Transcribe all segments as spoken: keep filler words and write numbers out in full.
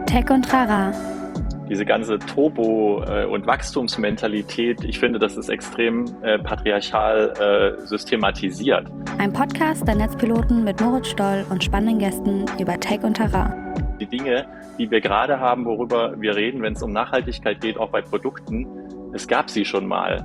Tech und Trara. Diese ganze Turbo- äh, und Wachstumsmentalität, ich finde, das ist extrem äh, patriarchal äh, systematisiert. Ein Podcast der Netzpiloten mit Moritz Stoll und spannenden Gästen über Tech und Trara. Die Dinge, die wir gerade haben, worüber wir reden, wenn es um Nachhaltigkeit geht, auch bei Produkten, es gab sie schon mal.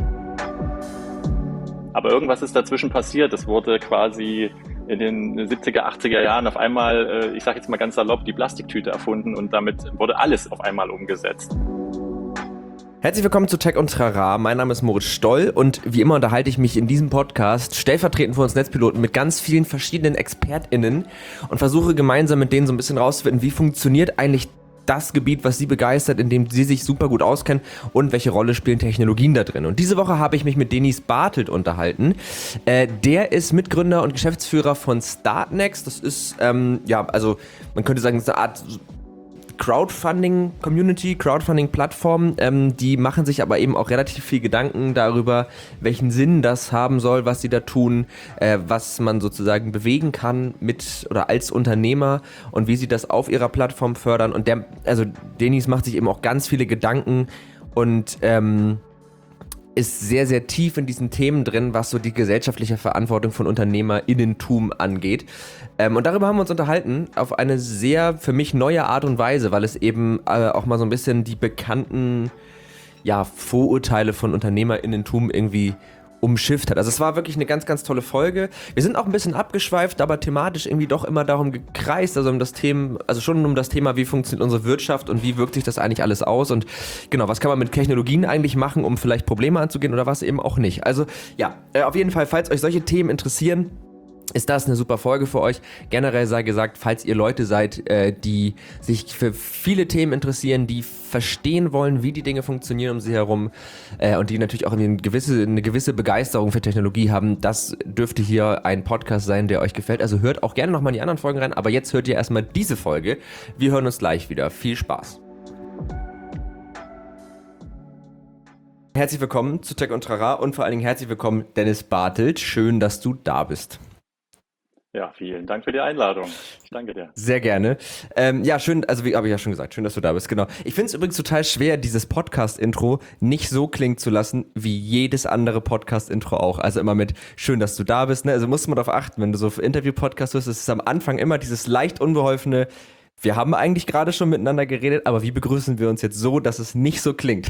Aber irgendwas ist dazwischen passiert. Es wurde quasi in den siebziger, achtziger Jahren auf einmal, ich sage jetzt mal ganz salopp, die Plastiktüte erfunden und damit wurde alles auf einmal umgesetzt. Herzlich willkommen zu Tech und Trara. Mein Name ist Moritz Stoll und wie immer unterhalte ich mich in diesem Podcast stellvertretend für uns Netzpiloten mit ganz vielen verschiedenen ExpertInnen und versuche gemeinsam mit denen so ein bisschen rauszufinden, wie funktioniert eigentlich das Gebiet, was sie begeistert, in dem sie sich super gut auskennen und welche Rolle spielen Technologien da drin. Und diese Woche habe ich mich mit Dennis Bartelt unterhalten. Äh, der ist Mitgründer und Geschäftsführer von Startnext. Das ist, ähm, ja, also man könnte sagen, es ist eine Art Crowdfunding-Community, Crowdfunding-Plattform, ähm, die machen sich aber eben auch relativ viel Gedanken darüber, welchen Sinn das haben soll, was sie da tun, äh, was man sozusagen bewegen kann mit oder als Unternehmer und wie sie das auf ihrer Plattform fördern. Und der, also Dennis macht sich eben auch ganz viele Gedanken und ähm, ist sehr, sehr tief in diesen Themen drin, was so die gesellschaftliche Verantwortung von UnternehmerInnentum angeht. Ähm, und darüber haben wir uns unterhalten auf eine sehr für mich neue Art und Weise, weil es eben äh, auch mal so ein bisschen die bekannten ja, Vorurteile von UnternehmerInnentum irgendwie umschifft hat. Also es war wirklich eine ganz, ganz tolle Folge. Wir sind auch ein bisschen abgeschweift, aber thematisch irgendwie doch immer darum gekreist, also um das Thema, also schon um das Thema, wie funktioniert unsere Wirtschaft und wie wirkt sich das eigentlich alles aus und genau, was kann man mit Technologien eigentlich machen, um vielleicht Probleme anzugehen oder was eben auch nicht. Also ja, äh, auf jeden Fall, falls euch solche Themen interessieren, ist das eine super Folge für euch. Generell sei gesagt, falls ihr Leute seid, äh, die sich für viele Themen interessieren, die verstehen wollen, wie die Dinge funktionieren um sie herum äh, und die natürlich auch eine gewisse, eine gewisse Begeisterung für Technologie haben, das dürfte hier ein Podcast sein, der euch gefällt. Also hört auch gerne nochmal in die anderen Folgen rein, aber jetzt hört ihr erstmal diese Folge. Wir hören uns gleich wieder. Viel Spaß. Herzlich willkommen zu Tech und Trara und vor allen Dingen herzlich willkommen Dennis Bartelt. Schön, dass du da bist. Ja, vielen Dank für die Einladung. Ich danke dir. Sehr gerne. Ähm, ja, schön, also wie habe ich ja schon gesagt, schön, dass du da bist, genau. Ich finde es übrigens total schwer, dieses Podcast-Intro nicht so klingen zu lassen, wie jedes andere Podcast-Intro auch. Also immer mit schön, dass du da bist, ne? Also musst du mal darauf achten, wenn du so für Interview-Podcasts hörst, ist es am Anfang immer dieses leicht unbeholfene, wir haben eigentlich gerade schon miteinander geredet, aber wie begrüßen wir uns jetzt so, dass es nicht so klingt?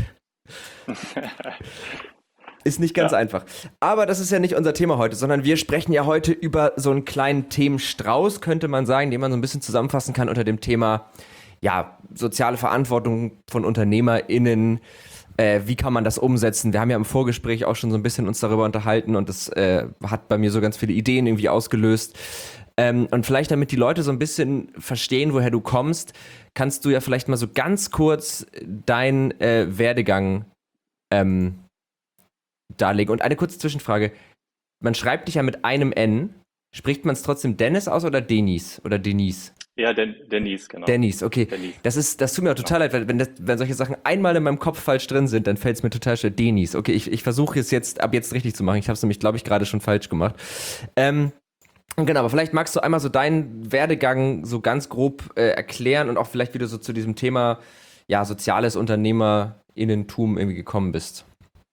Ist nicht ganz ja. einfach. Aber das ist ja nicht unser Thema heute, sondern wir sprechen ja heute über so einen kleinen Themenstrauß, könnte man sagen, den man so ein bisschen zusammenfassen kann unter dem Thema, ja, soziale Verantwortung von UnternehmerInnen. Äh, wie kann man das umsetzen? Wir haben ja im Vorgespräch auch schon so ein bisschen uns darüber unterhalten und das äh, hat bei mir so ganz viele Ideen irgendwie ausgelöst. Ähm, und vielleicht, damit die Leute so ein bisschen verstehen, woher du kommst, kannst du ja vielleicht mal so ganz kurz deinen äh, Werdegang ähm, darlegen. Und eine kurze Zwischenfrage. Man schreibt dich ja mit einem N. Spricht man es trotzdem Dennis aus oder Denis? Oder Denise? Ja, Den- Dennis, genau. Dennis, okay. Dennis. Das ist, das tut mir auch total leid, weil wenn, das, wenn solche Sachen einmal in meinem Kopf falsch drin sind, dann fällt es mir total schwer. Denis. Okay, ich, ich versuche es jetzt ab jetzt richtig zu machen. Ich habe es nämlich, glaube ich, gerade schon falsch gemacht. Ähm, genau, aber vielleicht magst du einmal so deinen Werdegang so ganz grob äh, erklären und auch vielleicht, wie du so zu diesem Thema ja, soziales UnternehmerInnentum irgendwie gekommen bist.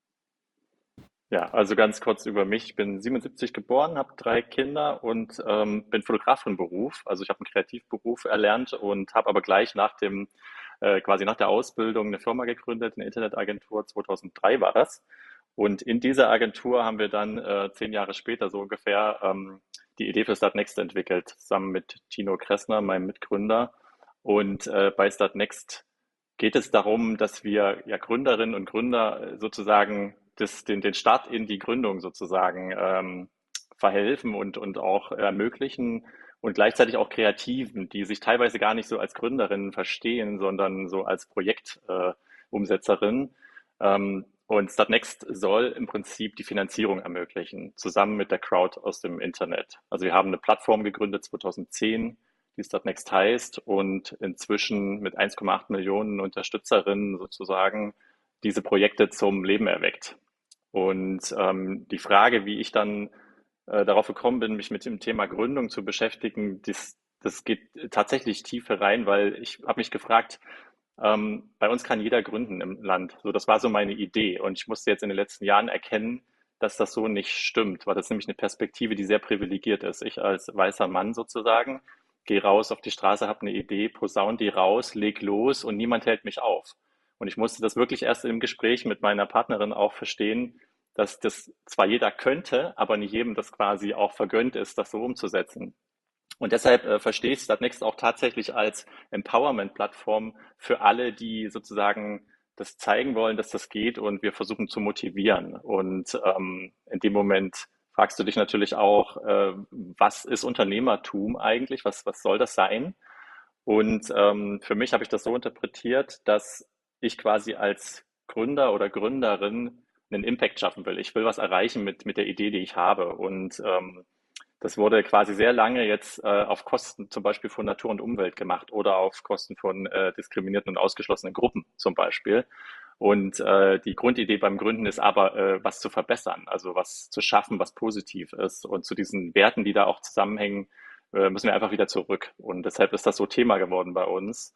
Ja, also ganz kurz über mich. Ich bin siebenundsiebzig geboren, habe drei Kinder und ähm, bin Fotograf von Beruf. Also ich habe einen Kreativberuf erlernt und habe aber gleich nach dem, äh, quasi nach der Ausbildung eine Firma gegründet, eine Internetagentur. zweitausenddrei war das. Und in dieser Agentur haben wir dann äh, zehn Jahre später so ungefähr ähm, die Idee für Startnext entwickelt, zusammen mit Tino Kressner, meinem Mitgründer. Und äh, bei Startnext geht es darum, dass wir ja Gründerinnen und Gründer sozusagen das, den, den Start in die Gründung sozusagen ähm, verhelfen und, und auch ermöglichen und gleichzeitig auch Kreativen, die sich teilweise gar nicht so als Gründerinnen verstehen, sondern so als Projektumsetzerinnen. Äh, Umsetzerinnen. ähm, und Startnext soll im Prinzip die Finanzierung ermöglichen, zusammen mit der Crowd aus dem Internet. Also wir haben eine Plattform gegründet zweitausendzehn, die Startnext heißt und inzwischen mit eins Komma acht Millionen Unterstützerinnen sozusagen diese Projekte zum Leben erweckt. Und ähm, die Frage, wie ich dann äh, darauf gekommen bin, mich mit dem Thema Gründung zu beschäftigen, das, das geht tatsächlich tiefer rein, weil ich habe mich gefragt, ähm, bei uns kann jeder gründen im Land. So, das war so meine Idee. Und ich musste jetzt in den letzten Jahren erkennen, dass das so nicht stimmt, weil das nämlich eine Perspektive, die sehr privilegiert ist. Ich als weißer Mann sozusagen gehe raus auf die Straße, habe eine Idee, posaun die raus, leg los und niemand hält mich auf. Und ich musste das wirklich erst im Gespräch mit meiner Partnerin auch verstehen, dass das zwar jeder könnte, aber nicht jedem das quasi auch vergönnt ist, das so umzusetzen. Und deshalb äh, verstehe ich Startnext auch tatsächlich als Empowerment-Plattform für alle, die sozusagen das zeigen wollen, dass das geht und wir versuchen zu motivieren. Und ähm, in dem Moment fragst du dich natürlich auch, äh, was ist Unternehmertum eigentlich? Was, was soll das sein? Und ähm, für mich habe ich das so interpretiert, dass ich quasi als Gründer oder Gründerin einen Impact schaffen will. Ich will was erreichen mit, mit der Idee, die ich habe. Und ähm, das wurde quasi sehr lange jetzt äh, auf Kosten zum Beispiel von Natur und Umwelt gemacht oder auf Kosten von äh, diskriminierten und ausgeschlossenen Gruppen zum Beispiel. Und äh, die Grundidee beim Gründen ist aber, äh, was zu verbessern, also was zu schaffen, was positiv ist. Und zu diesen Werten, die da auch zusammenhängen, äh, müssen wir einfach wieder zurück. Und deshalb ist das so Thema geworden bei uns,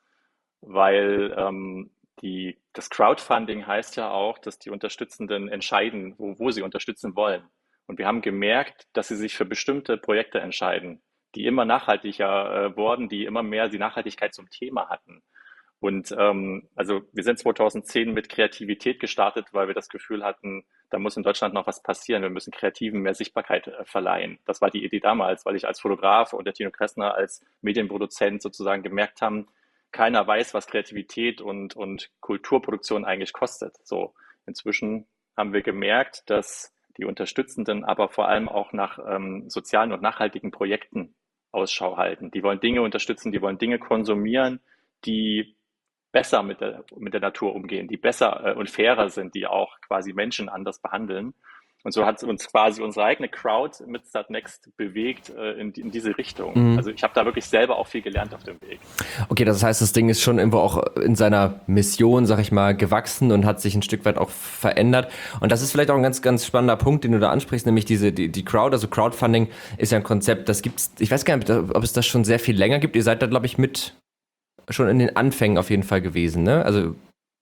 weil ähm, die, das Crowdfunding heißt ja auch, dass die Unterstützenden entscheiden, wo, wo sie unterstützen wollen. Und wir haben gemerkt, dass sie sich für bestimmte Projekte entscheiden, die immer nachhaltiger äh, wurden, die immer mehr die Nachhaltigkeit zum Thema hatten. Und ähm, also wir sind zweitausendzehn mit Kreativität gestartet, weil wir das Gefühl hatten, da muss in Deutschland noch was passieren. Wir müssen Kreativen mehr Sichtbarkeit äh, verleihen. Das war die Idee damals, weil ich als Fotograf und der Tino Kressner als Medienproduzent sozusagen gemerkt haben, keiner weiß, was Kreativität und, und Kulturproduktion eigentlich kostet. So, inzwischen haben wir gemerkt, dass die Unterstützenden aber vor allem auch nach ähm, sozialen und nachhaltigen Projekten Ausschau halten. Die wollen Dinge unterstützen, die wollen Dinge konsumieren, die besser mit der, mit der Natur umgehen, die besser äh, und fairer sind, die auch quasi Menschen anders behandeln. Und so hat uns quasi unsere eigene Crowd mit Startnext bewegt äh, in, in diese Richtung. Mhm. Also ich habe da wirklich selber auch viel gelernt auf dem Weg. Okay, das heißt, das Ding ist schon irgendwo auch in seiner Mission, sag ich mal, gewachsen und hat sich ein Stück weit auch verändert. Und das ist vielleicht auch ein ganz, ganz spannender Punkt, den du da ansprichst, nämlich diese, die, die Crowd, also Crowdfunding ist ja ein Konzept, das gibt's, ich weiß gar nicht, ob es das schon sehr viel länger gibt. Ihr seid da, glaube ich, mit schon in den Anfängen auf jeden Fall gewesen, ne? Also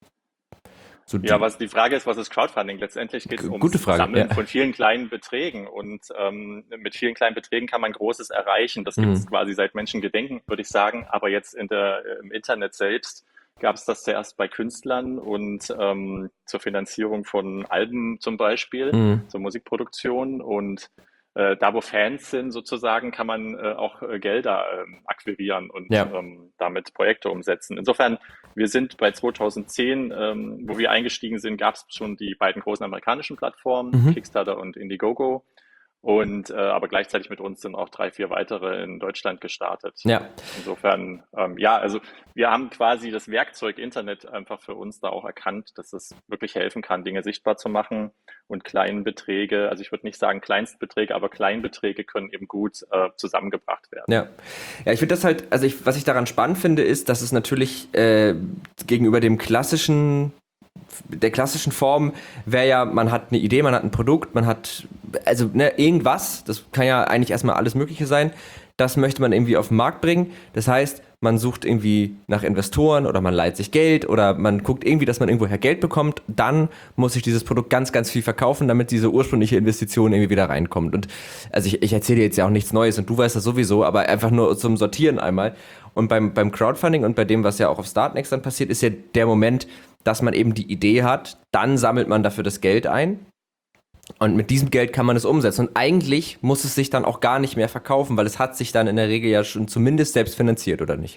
so Ja, was die Frage ist, was ist Crowdfunding? Letztendlich geht es ums Gute Frage, Sammeln ja. von vielen kleinen Beträgen und ähm, mit vielen kleinen Beträgen kann man Großes erreichen. Das gibt es Mhm. quasi seit Menschengedenken, würde ich sagen. Aber jetzt in der, im Internet selbst gab es das zuerst bei Künstlern und ähm, zur Finanzierung von Alben zum Beispiel, Mhm. zur Musikproduktion und äh, da, wo Fans sind, sozusagen, kann man äh, auch äh, Gelder ähm, akquirieren und Ja. ähm, damit Projekte umsetzen. Insofern, wir sind bei zweitausendzehn, ähm, wo wir eingestiegen sind, gab es schon die beiden großen amerikanischen Plattformen, Mhm. Kickstarter und Indiegogo. Und äh, aber gleichzeitig mit uns sind auch drei, vier weitere in Deutschland gestartet. Ja. Insofern, ähm, ja, also wir haben quasi das Werkzeug Internet einfach für uns da auch erkannt, dass es wirklich helfen kann, Dinge sichtbar zu machen und Kleinbeträge, also ich würde nicht sagen Kleinstbeträge, aber Kleinbeträge können eben gut äh, zusammengebracht werden. Ja, ja, ich finde das halt, also ich, was ich daran spannend finde, ist, dass es natürlich äh, gegenüber dem klassischen, der klassischen Form wäre ja, man hat eine Idee, man hat ein Produkt, man hat, also ne, irgendwas, das kann ja eigentlich erstmal alles Mögliche sein, das möchte man irgendwie auf den Markt bringen. Das heißt, man sucht irgendwie nach Investoren oder man leiht sich Geld oder man guckt irgendwie, dass man irgendwoher Geld bekommt. Dann muss sich dieses Produkt ganz, ganz viel verkaufen, damit diese ursprüngliche Investition irgendwie wieder reinkommt. Und also ich, ich erzähle dir jetzt ja auch nichts Neues und du weißt das sowieso, aber einfach nur zum Sortieren einmal. Und beim, beim Crowdfunding und bei dem, was ja auch auf Startnext dann passiert, ist ja der Moment, dass man eben die Idee hat, dann sammelt man dafür das Geld ein. Und mit diesem Geld kann man es umsetzen. Und eigentlich muss es sich dann auch gar nicht mehr verkaufen, weil es hat sich dann in der Regel ja schon zumindest selbst finanziert, oder nicht?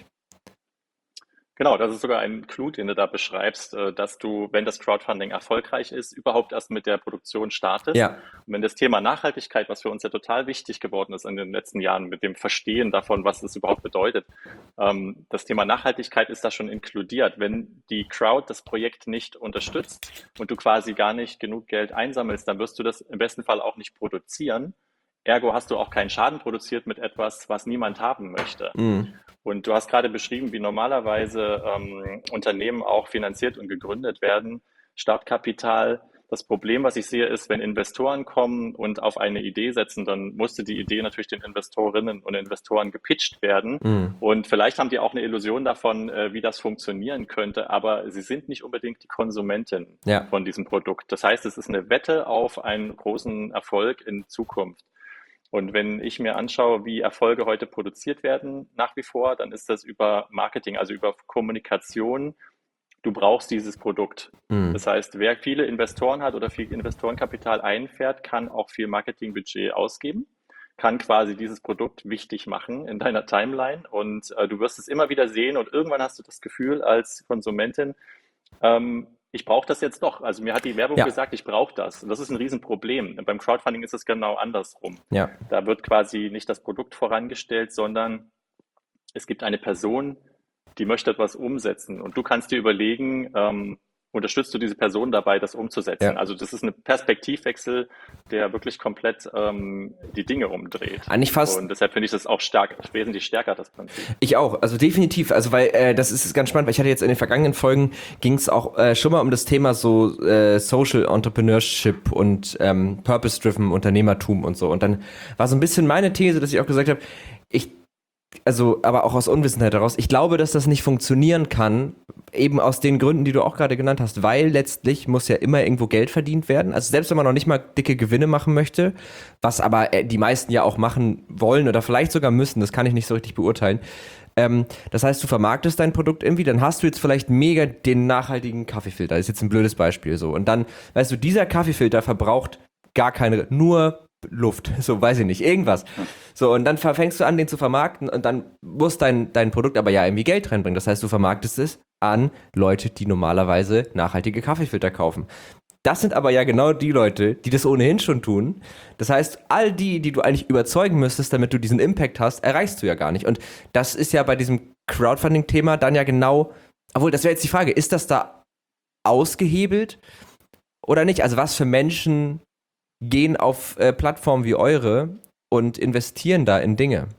Genau, das ist sogar ein Clou, den du da beschreibst, äh, dass du, wenn das Crowdfunding erfolgreich ist, überhaupt erst mit der Produktion startest. Ja. Und wenn das Thema Nachhaltigkeit, was für uns ja total wichtig geworden ist in den letzten Jahren, mit dem Verstehen davon, was es überhaupt bedeutet, ähm, das Thema Nachhaltigkeit ist da schon inkludiert. Wenn die Crowd das Projekt nicht unterstützt und du quasi gar nicht genug Geld einsammelst, dann wirst du das im besten Fall auch nicht produzieren. Ergo hast du auch keinen Schaden produziert mit etwas, was niemand haben möchte. Mhm. Und du hast gerade beschrieben, wie normalerweise ähm, Unternehmen auch finanziert und gegründet werden. Startkapital Das Problem, was ich sehe, ist, wenn Investoren kommen und auf eine Idee setzen, dann musste die Idee natürlich den Investorinnen und Investoren gepitcht werden. Mhm. Und vielleicht haben die auch eine Illusion davon, äh, wie das funktionieren könnte, aber sie sind nicht unbedingt die Konsumentin Ja. von diesem Produkt. Das heißt, es ist eine Wette auf einen großen Erfolg in Zukunft. Und wenn ich mir anschaue, wie Erfolge heute produziert werden, nach wie vor, dann ist das über Marketing, also über Kommunikation. Du brauchst dieses Produkt. Mhm. Das heißt, wer viele Investoren hat oder viel Investorenkapital einfährt, kann auch viel Marketingbudget ausgeben, kann quasi dieses Produkt wichtig machen in deiner Timeline und äh, du wirst es immer wieder sehen und irgendwann hast du das Gefühl als Konsumentin, ähm, ich brauche das jetzt doch. Also mir hat die Werbung Ja. gesagt, ich brauche das. Und das ist ein Riesenproblem. Beim Crowdfunding ist es genau andersrum. Ja. Da wird quasi nicht das Produkt vorangestellt, sondern es gibt eine Person, die möchte etwas umsetzen. Und du kannst dir überlegen, ähm, unterstützt du diese Person dabei, das umzusetzen? Ja. Also das ist ein Perspektivwechsel, der wirklich komplett ähm, die Dinge umdreht. Eigentlich fast. Und deshalb finde ich das auch stark, wesentlich stärker, das Prinzip. Ich auch, also definitiv, also weil äh, das ist ganz spannend, weil ich hatte jetzt in den vergangenen Folgen ging es auch äh, schon mal um das Thema so äh, Social Entrepreneurship und ähm, Purpose-Driven Unternehmertum und so und dann war so ein bisschen meine These, dass ich auch gesagt habe, ich also, aber auch aus Unwissenheit heraus, ich glaube, dass das nicht funktionieren kann, eben aus den Gründen, die du auch gerade genannt hast, weil letztlich muss ja immer irgendwo Geld verdient werden. Also selbst wenn man noch nicht mal dicke Gewinne machen möchte, was aber äh, die meisten ja auch machen wollen oder vielleicht sogar müssen, das kann ich nicht so richtig beurteilen. Ähm, das heißt, du vermarktest dein Produkt irgendwie, dann hast du jetzt vielleicht mega den nachhaltigen Kaffeefilter. Das ist jetzt ein blödes Beispiel so. Und dann, weißt du, dieser Kaffeefilter verbraucht gar keine, nur Luft, so weiß ich nicht, irgendwas. So, und dann fängst du an, den zu vermarkten und dann muss dein, dein Produkt aber ja irgendwie Geld reinbringen. Das heißt, du vermarktest es an Leute, die normalerweise nachhaltige Kaffeefilter kaufen. Das sind aber ja genau die Leute, die das ohnehin schon tun. Das heißt, all die, die du eigentlich überzeugen müsstest, damit du diesen Impact hast, erreichst du ja gar nicht. Und das ist ja bei diesem Crowdfunding-Thema dann ja genau, obwohl, das wäre jetzt die Frage, ist das da ausgehebelt oder nicht? Also was für Menschen gehen auf äh, Plattformen wie eure und investieren da in Dinge?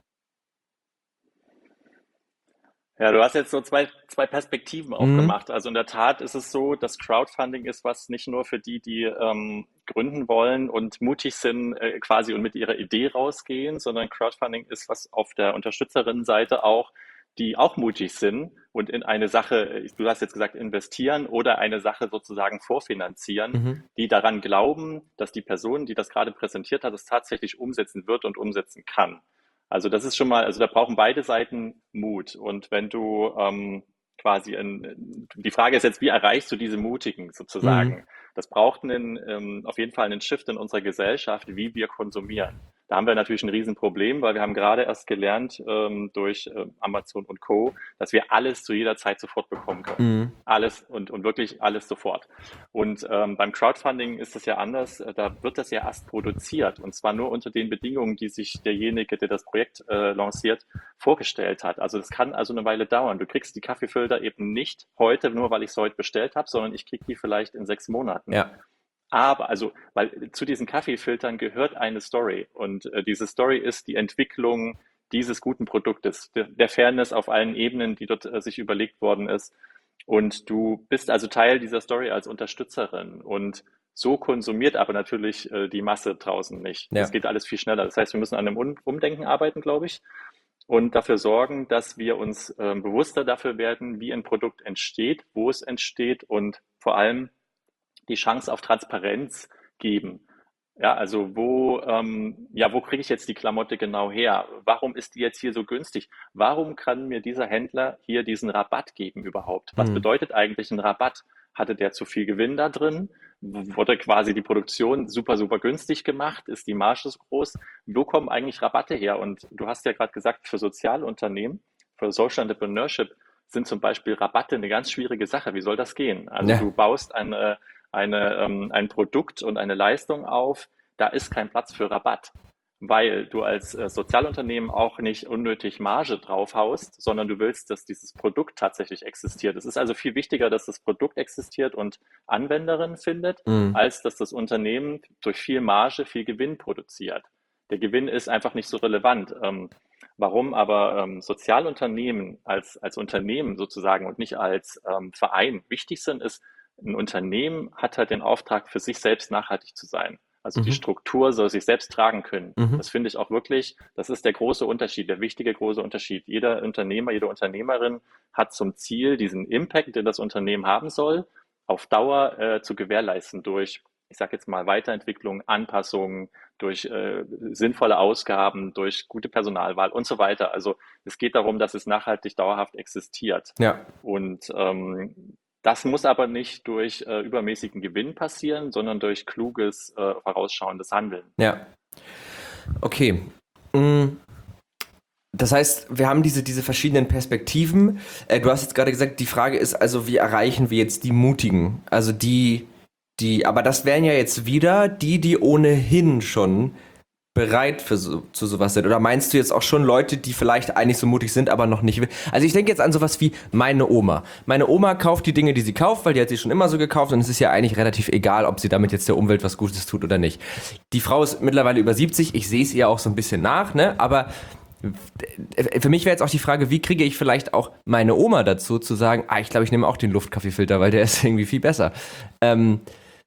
Ja, du hast jetzt so zwei, zwei Perspektiven Mhm. aufgemacht. Also in der Tat ist es so, dass Crowdfunding ist was nicht nur für die, die ähm, gründen wollen und mutig sind äh, quasi und mit ihrer Idee rausgehen, sondern Crowdfunding ist was auf der Unterstützerinnenseite auch, die auch mutig sind und in eine Sache, du hast jetzt gesagt, investieren oder eine Sache sozusagen vorfinanzieren, Mhm. die daran glauben, dass die Person, die das gerade präsentiert hat, es tatsächlich umsetzen wird und umsetzen kann. Also das ist schon mal, also da brauchen beide Seiten Mut. Und wenn du ähm, quasi, in, die Frage ist jetzt, wie erreichst du diese Mutigen sozusagen? Mhm. Das braucht einen, ähm, auf jeden Fall einen Shift in unserer Gesellschaft, wie wir konsumieren. Da haben wir natürlich ein Riesenproblem, weil wir haben gerade erst gelernt ähm, durch äh, Amazon und Co., dass wir alles zu jeder Zeit sofort bekommen können. Mhm. Alles und, und wirklich alles sofort. Und ähm, beim Crowdfunding ist es ja anders. Da wird das ja erst produziert und zwar nur unter den Bedingungen, die sich derjenige, der das Projekt äh, lanciert, vorgestellt hat. Also das kann also eine Weile dauern. Du kriegst die Kaffeefilter eben nicht heute, nur weil ich es heute bestellt habe, sondern ich krieg die vielleicht in sechs Monaten. Ja. Aber, also, weil zu diesen Kaffeefiltern gehört eine Story und äh, diese Story ist die Entwicklung dieses guten Produktes, der, der Fairness auf allen Ebenen, die dort äh, sich überlegt worden ist. Und du bist also Teil dieser Story als Unterstützerin und so konsumiert aber natürlich äh, die Masse draußen nicht. Ja. Das geht alles viel schneller. Das heißt, wir müssen an einem Un- Umdenken arbeiten, glaube ich, und dafür sorgen, dass wir uns ähm, bewusster dafür werden, wie ein Produkt entsteht, wo es entsteht und vor allem die Chance auf Transparenz geben. Ja, also wo, ähm, ja, wo kriege ich jetzt die Klamotte genau her? Warum ist die jetzt hier so günstig? Warum kann mir dieser Händler hier diesen Rabatt geben überhaupt? Was Mhm. bedeutet eigentlich ein Rabatt? Hatte der zu viel Gewinn da drin? Wurde quasi die Produktion super, super günstig gemacht? Ist die Marge so groß? Wo kommen eigentlich Rabatte her? Und du hast ja gerade gesagt, für Sozialunternehmen, für Social Entrepreneurship sind zum Beispiel Rabatte eine ganz schwierige Sache. Wie soll das gehen? Also Ja. du baust eine eine, ähm, ein Produkt und eine Leistung auf, da ist kein Platz für Rabatt, weil du als äh, Sozialunternehmen auch nicht unnötig Marge draufhaust, sondern du willst, dass dieses Produkt tatsächlich existiert. Es ist also viel wichtiger, dass das Produkt existiert und Anwenderin findet, Mhm. als dass das Unternehmen durch viel Marge viel Gewinn produziert. Der Gewinn ist einfach nicht so relevant. Ähm, warum aber ähm, Sozialunternehmen als, als Unternehmen sozusagen und nicht als ähm, Verein wichtig sind, ist, ein Unternehmen hat halt den Auftrag, für sich selbst nachhaltig zu sein. Also die Mhm. Struktur soll sich selbst tragen können. Mhm. Das finde ich auch wirklich, das ist der große Unterschied, der wichtige große Unterschied. Jeder Unternehmer, jede Unternehmerin hat zum Ziel, diesen Impact, den das Unternehmen haben soll, auf Dauer äh, zu gewährleisten durch, ich sage jetzt mal, Weiterentwicklung, Anpassungen, durch äh, sinnvolle Ausgaben, durch gute Personalwahl und so weiter. Also es geht darum, dass es nachhaltig dauerhaft existiert. Ja. Und ähm, das muss aber nicht durch äh, übermäßigen Gewinn passieren, sondern durch kluges, äh, vorausschauendes Handeln. Ja. Okay. Mm. Das heißt, wir haben diese, diese verschiedenen Perspektiven. Äh, du hast jetzt gerade gesagt, die Frage ist also, wie erreichen wir jetzt die Mutigen? Also die, die, aber das wären ja jetzt wieder die, die ohnehin schon bereit für so, zu sowas sind. Oder meinst du jetzt auch schon Leute, die vielleicht eigentlich so mutig sind, aber noch nicht will? Also ich denke jetzt an sowas wie meine Oma. Meine Oma kauft die Dinge, die sie kauft, weil die hat sie schon immer so gekauft und es ist ja eigentlich relativ egal, ob sie damit jetzt der Umwelt was Gutes tut oder nicht. Die Frau ist mittlerweile über siebzig, ich sehe es ihr auch so ein bisschen nach, ne? Aber für mich wäre jetzt auch die Frage, wie kriege ich vielleicht auch meine Oma dazu, zu sagen, ah, ich glaube, ich nehme auch den Luftkaffeefilter, weil der ist irgendwie viel besser. Ähm,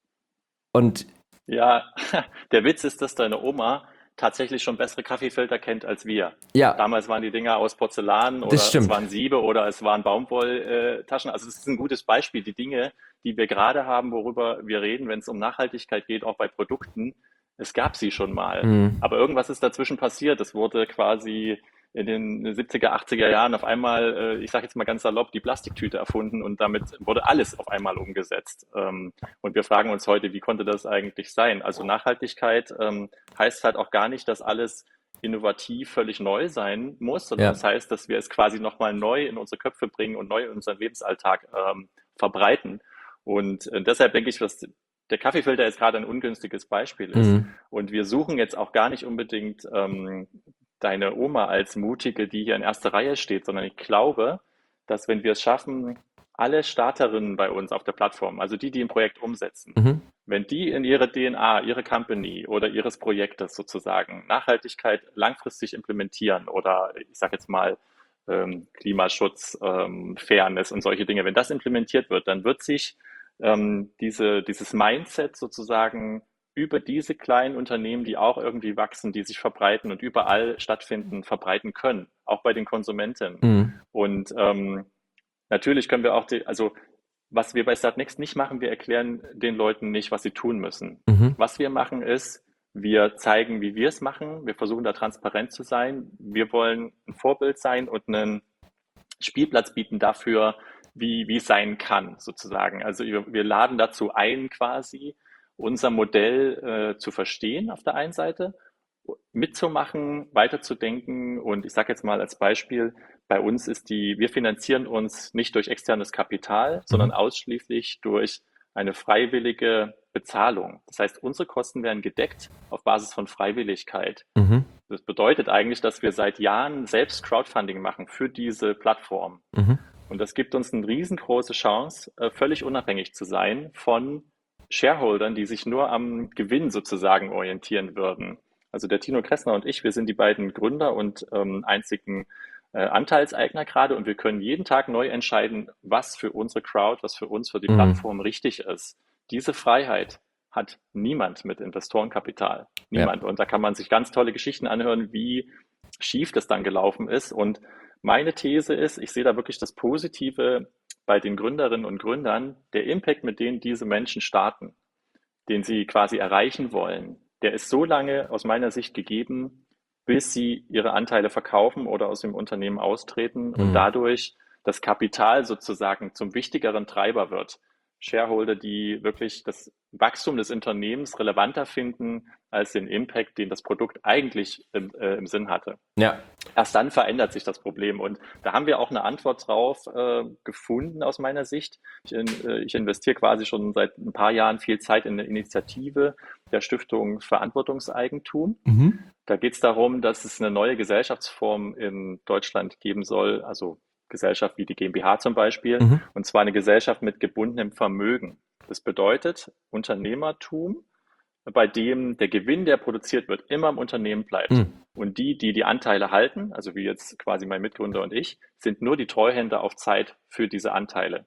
und Ja, der Witz ist, dass deine Oma tatsächlich schon bessere Kaffeefilter kennt als wir. ja, Damals waren die Dinger aus Porzellan oder das es stimmt. waren Siebe oder es waren Baumwolltaschen. Also das ist ein gutes Beispiel. Die Dinge, die wir gerade haben, worüber wir reden, wenn es um Nachhaltigkeit geht, auch bei Produkten, es gab sie schon mal. Mhm. Aber irgendwas ist dazwischen passiert. Es wurde quasi in den siebziger, achtziger Jahren auf einmal, äh, ich sage jetzt mal ganz salopp, die Plastiktüte erfunden und damit wurde alles auf einmal umgesetzt. Ähm, und wir fragen uns heute, wie konnte das eigentlich sein? Also Nachhaltigkeit ähm, heißt halt auch gar nicht, dass alles innovativ völlig neu sein muss, sondern Ja. das heißt, dass wir es quasi nochmal neu in unsere Köpfe bringen und neu in unseren Lebensalltag ähm, verbreiten. Und äh, deshalb denke ich, dass der Kaffeefilter jetzt gerade ein ungünstiges Beispiel ist. Mhm. Und wir suchen jetzt auch gar nicht unbedingt ähm, deine Oma als Mutige, die hier in erster Reihe steht, sondern ich glaube, dass wenn wir es schaffen, alle Starterinnen bei uns auf der Plattform, also die, die ein Projekt umsetzen, Mhm. wenn die in ihre D N A, ihre Company oder ihres Projektes sozusagen Nachhaltigkeit langfristig implementieren oder ich sage jetzt mal ähm, Klimaschutz, ähm, Fairness und solche Dinge, wenn das implementiert wird, dann wird sich ähm, diese, dieses Mindset sozusagen über diese kleinen Unternehmen, die auch irgendwie wachsen, die sich verbreiten und überall stattfinden, verbreiten können, auch bei den Konsumenten. Mhm. Und ähm, natürlich können wir auch, die, also was wir bei Startnext nicht machen, wir erklären den Leuten nicht, was sie tun müssen. Mhm. Was wir machen ist, wir zeigen, wie wir es machen. Wir versuchen da transparent zu sein. Wir wollen ein Vorbild sein und einen Spielplatz bieten dafür, wie, wie es sein kann, sozusagen. Also wir, wir laden dazu ein, quasi unser Modell äh, zu verstehen auf der einen Seite, mitzumachen, weiterzudenken. Und ich sage jetzt mal als Beispiel, bei uns ist die, wir finanzieren uns nicht durch externes Kapital, sondern Mhm. ausschließlich durch eine freiwillige Bezahlung. Das heißt, unsere Kosten werden gedeckt auf Basis von Freiwilligkeit. Mhm. Das bedeutet eigentlich, dass wir seit Jahren selbst Crowdfunding machen für diese Plattform. Mhm. Und das gibt uns eine riesengroße Chance, äh, völlig unabhängig zu sein von Shareholdern, die sich nur am Gewinn sozusagen orientieren würden. Also der Tino Kressner und ich, wir sind die beiden Gründer und ähm, einzigen äh, Anteilseigner gerade und wir können jeden Tag neu entscheiden, was für unsere Crowd, was für uns, für die Mhm. Plattform richtig ist. Diese Freiheit hat niemand mit Investorenkapital. Niemand. Ja. Und da kann man sich ganz tolle Geschichten anhören, wie schief das dann gelaufen ist. Und meine These ist, ich sehe da wirklich das Positive bei den Gründerinnen und Gründern, der Impact, mit dem diese Menschen starten, den sie quasi erreichen wollen, der ist so lange aus meiner Sicht gegeben, bis sie ihre Anteile verkaufen oder aus dem Unternehmen austreten und Mhm. dadurch das Kapital sozusagen zum wichtigeren Treiber wird. Shareholder, die wirklich das Wachstum des Unternehmens relevanter finden als den Impact, den das Produkt eigentlich im, äh, im Sinn hatte. Ja. Erst dann verändert sich das Problem. Und da haben wir auch eine Antwort drauf äh, gefunden aus meiner Sicht. Ich, in, äh, ich investiere quasi schon seit ein paar Jahren viel Zeit in eine Initiative der Stiftung Verantwortungseigentum. Mhm. Da geht es darum, dass es eine neue Gesellschaftsform in Deutschland geben soll, also Gesellschaft wie die GmbH zum Beispiel, Mhm. und zwar eine Gesellschaft mit gebundenem Vermögen. Das bedeutet Unternehmertum, bei dem der Gewinn, der produziert wird, immer im Unternehmen bleibt. Mhm. Und die, die die Anteile halten, also wie jetzt quasi mein Mitgründer und ich, sind nur die Treuhänder auf Zeit für diese Anteile.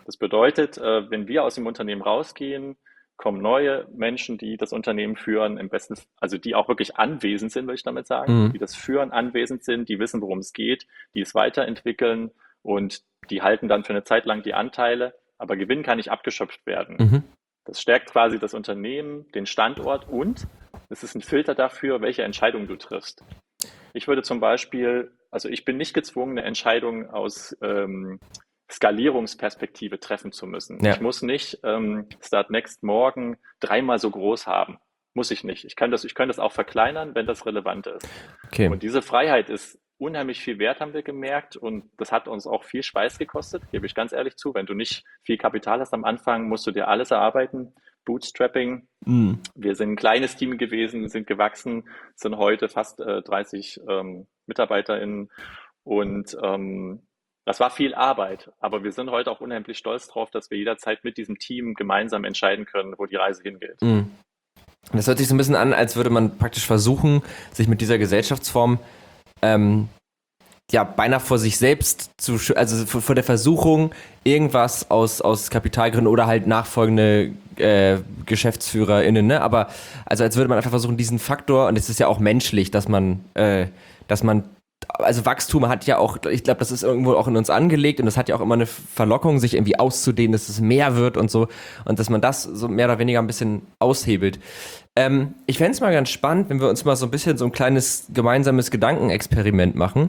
Das bedeutet, äh, wenn wir aus dem Unternehmen rausgehen, kommen neue Menschen, die das Unternehmen führen, im besten, also die auch wirklich anwesend sind, würde ich damit sagen, Mhm. die das führen, anwesend sind, die wissen, worum es geht, die es weiterentwickeln und die halten dann für eine Zeit lang die Anteile, aber Gewinn kann nicht abgeschöpft werden. Mhm. Das stärkt quasi das Unternehmen, den Standort und es ist ein Filter dafür, welche Entscheidung du triffst. Ich würde zum Beispiel, also ich bin nicht gezwungen, eine Entscheidung aus ähm, Skalierungsperspektive treffen zu müssen. Ja. Ich muss nicht ähm, Start Next morgen dreimal so groß haben. Muss ich nicht. Ich kann das, ich kann das auch verkleinern, wenn das relevant ist. Okay. Und diese Freiheit ist unheimlich viel wert, haben wir gemerkt. Und das hat uns auch viel Schweiß gekostet, gebe ich ganz ehrlich zu. Wenn du nicht viel Kapital hast am Anfang, musst du dir alles erarbeiten. Bootstrapping. Mhm. Wir sind ein kleines Team gewesen, sind gewachsen, sind heute fast äh, dreißig ähm, MitarbeiterInnen und ähm, das war viel Arbeit, aber wir sind heute auch unheimlich stolz drauf, dass wir jederzeit mit diesem Team gemeinsam entscheiden können, wo die Reise hingeht. Mhm. Das hört sich so ein bisschen an, als würde man praktisch versuchen, sich mit dieser Gesellschaftsform ähm, ja beinahe vor sich selbst zu schü- also vor, vor der Versuchung, irgendwas aus, aus Kapitalgründen oder halt nachfolgende äh, GeschäftsführerInnen, ne? Aber also als würde man einfach versuchen, diesen Faktor, und es ist ja auch menschlich, dass man, äh, dass man also Wachstum hat ja auch, ich glaube, das ist irgendwo auch in uns angelegt und das hat ja auch immer eine Verlockung, sich irgendwie auszudehnen, dass es mehr wird und so und dass man das so mehr oder weniger ein bisschen aushebelt. Ähm, ich fände es mal ganz spannend, wenn wir uns mal so ein bisschen so ein kleines gemeinsames Gedankenexperiment machen.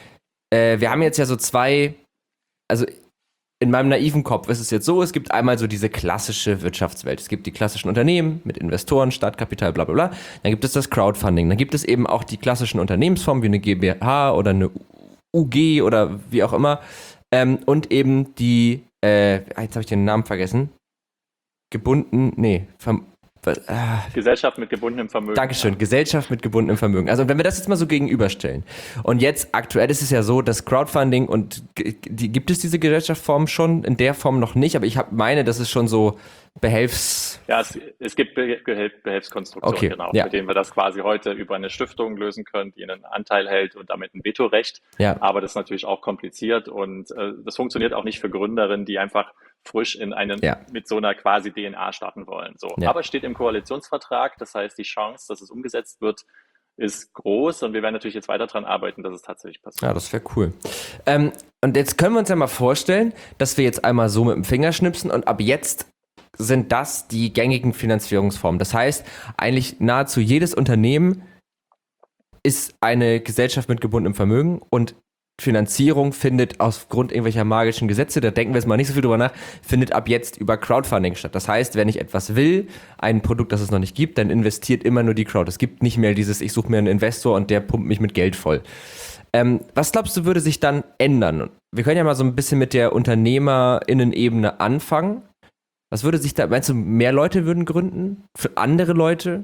Äh, wir haben jetzt ja so zwei, also in meinem naiven Kopf ist es jetzt so, es gibt einmal so diese klassische Wirtschaftswelt. Es gibt die klassischen Unternehmen mit Investoren, Startkapital, bla bla bla. Dann gibt es das Crowdfunding. Dann gibt es eben auch die klassischen Unternehmensformen wie eine GmbH oder eine U G oder wie auch immer. Ähm, und eben die, äh, jetzt habe ich den Namen vergessen, gebunden, nee, verm- Ah, Gesellschaft mit gebundenem Vermögen. Dankeschön, Ja. Gesellschaft mit gebundenem Vermögen. Also wenn wir das jetzt mal so gegenüberstellen. Und jetzt aktuell ist es ja so, dass Crowdfunding und g- die, gibt es diese Gesellschaftsform schon, in der Form noch nicht, aber ich hab, meine, das ist schon so Behelfs... Ja, es, es gibt Be Behelf Behelfskonstruktionen, Okay, genau, ja. mit denen wir das quasi heute über eine Stiftung lösen können, die einen Anteil hält und damit ein Vetorecht. Ja. Aber das ist natürlich auch kompliziert und äh, das funktioniert auch nicht für Gründerinnen, die einfach frisch in einen Ja. mit so einer quasi D N A starten wollen. So. Ja. Aber es steht im Koalitionsvertrag, das heißt, die Chance, dass es umgesetzt wird, ist groß und wir werden natürlich jetzt weiter daran arbeiten, dass es tatsächlich passiert. Ja, das wäre cool. Ähm, und jetzt können wir uns ja mal vorstellen, dass wir jetzt einmal so mit dem Finger schnipsen und ab jetzt sind das die gängigen Finanzierungsformen. Das heißt, eigentlich nahezu jedes Unternehmen ist eine Gesellschaft mit gebundenem Vermögen und Finanzierung findet aufgrund irgendwelcher magischen Gesetze, da denken wir jetzt mal nicht so viel drüber nach, findet ab jetzt über Crowdfunding statt. Das heißt, wenn ich etwas will, ein Produkt, das es noch nicht gibt, dann investiert immer nur die Crowd. Es gibt nicht mehr dieses, ich suche mir einen Investor und der pumpt mich mit Geld voll. Ähm, was glaubst du, würde sich dann ändern? Wir können ja mal so ein bisschen mit der UnternehmerInnen-Ebene anfangen. Was würde sich da, meinst du, mehr Leute würden gründen? Für andere Leute?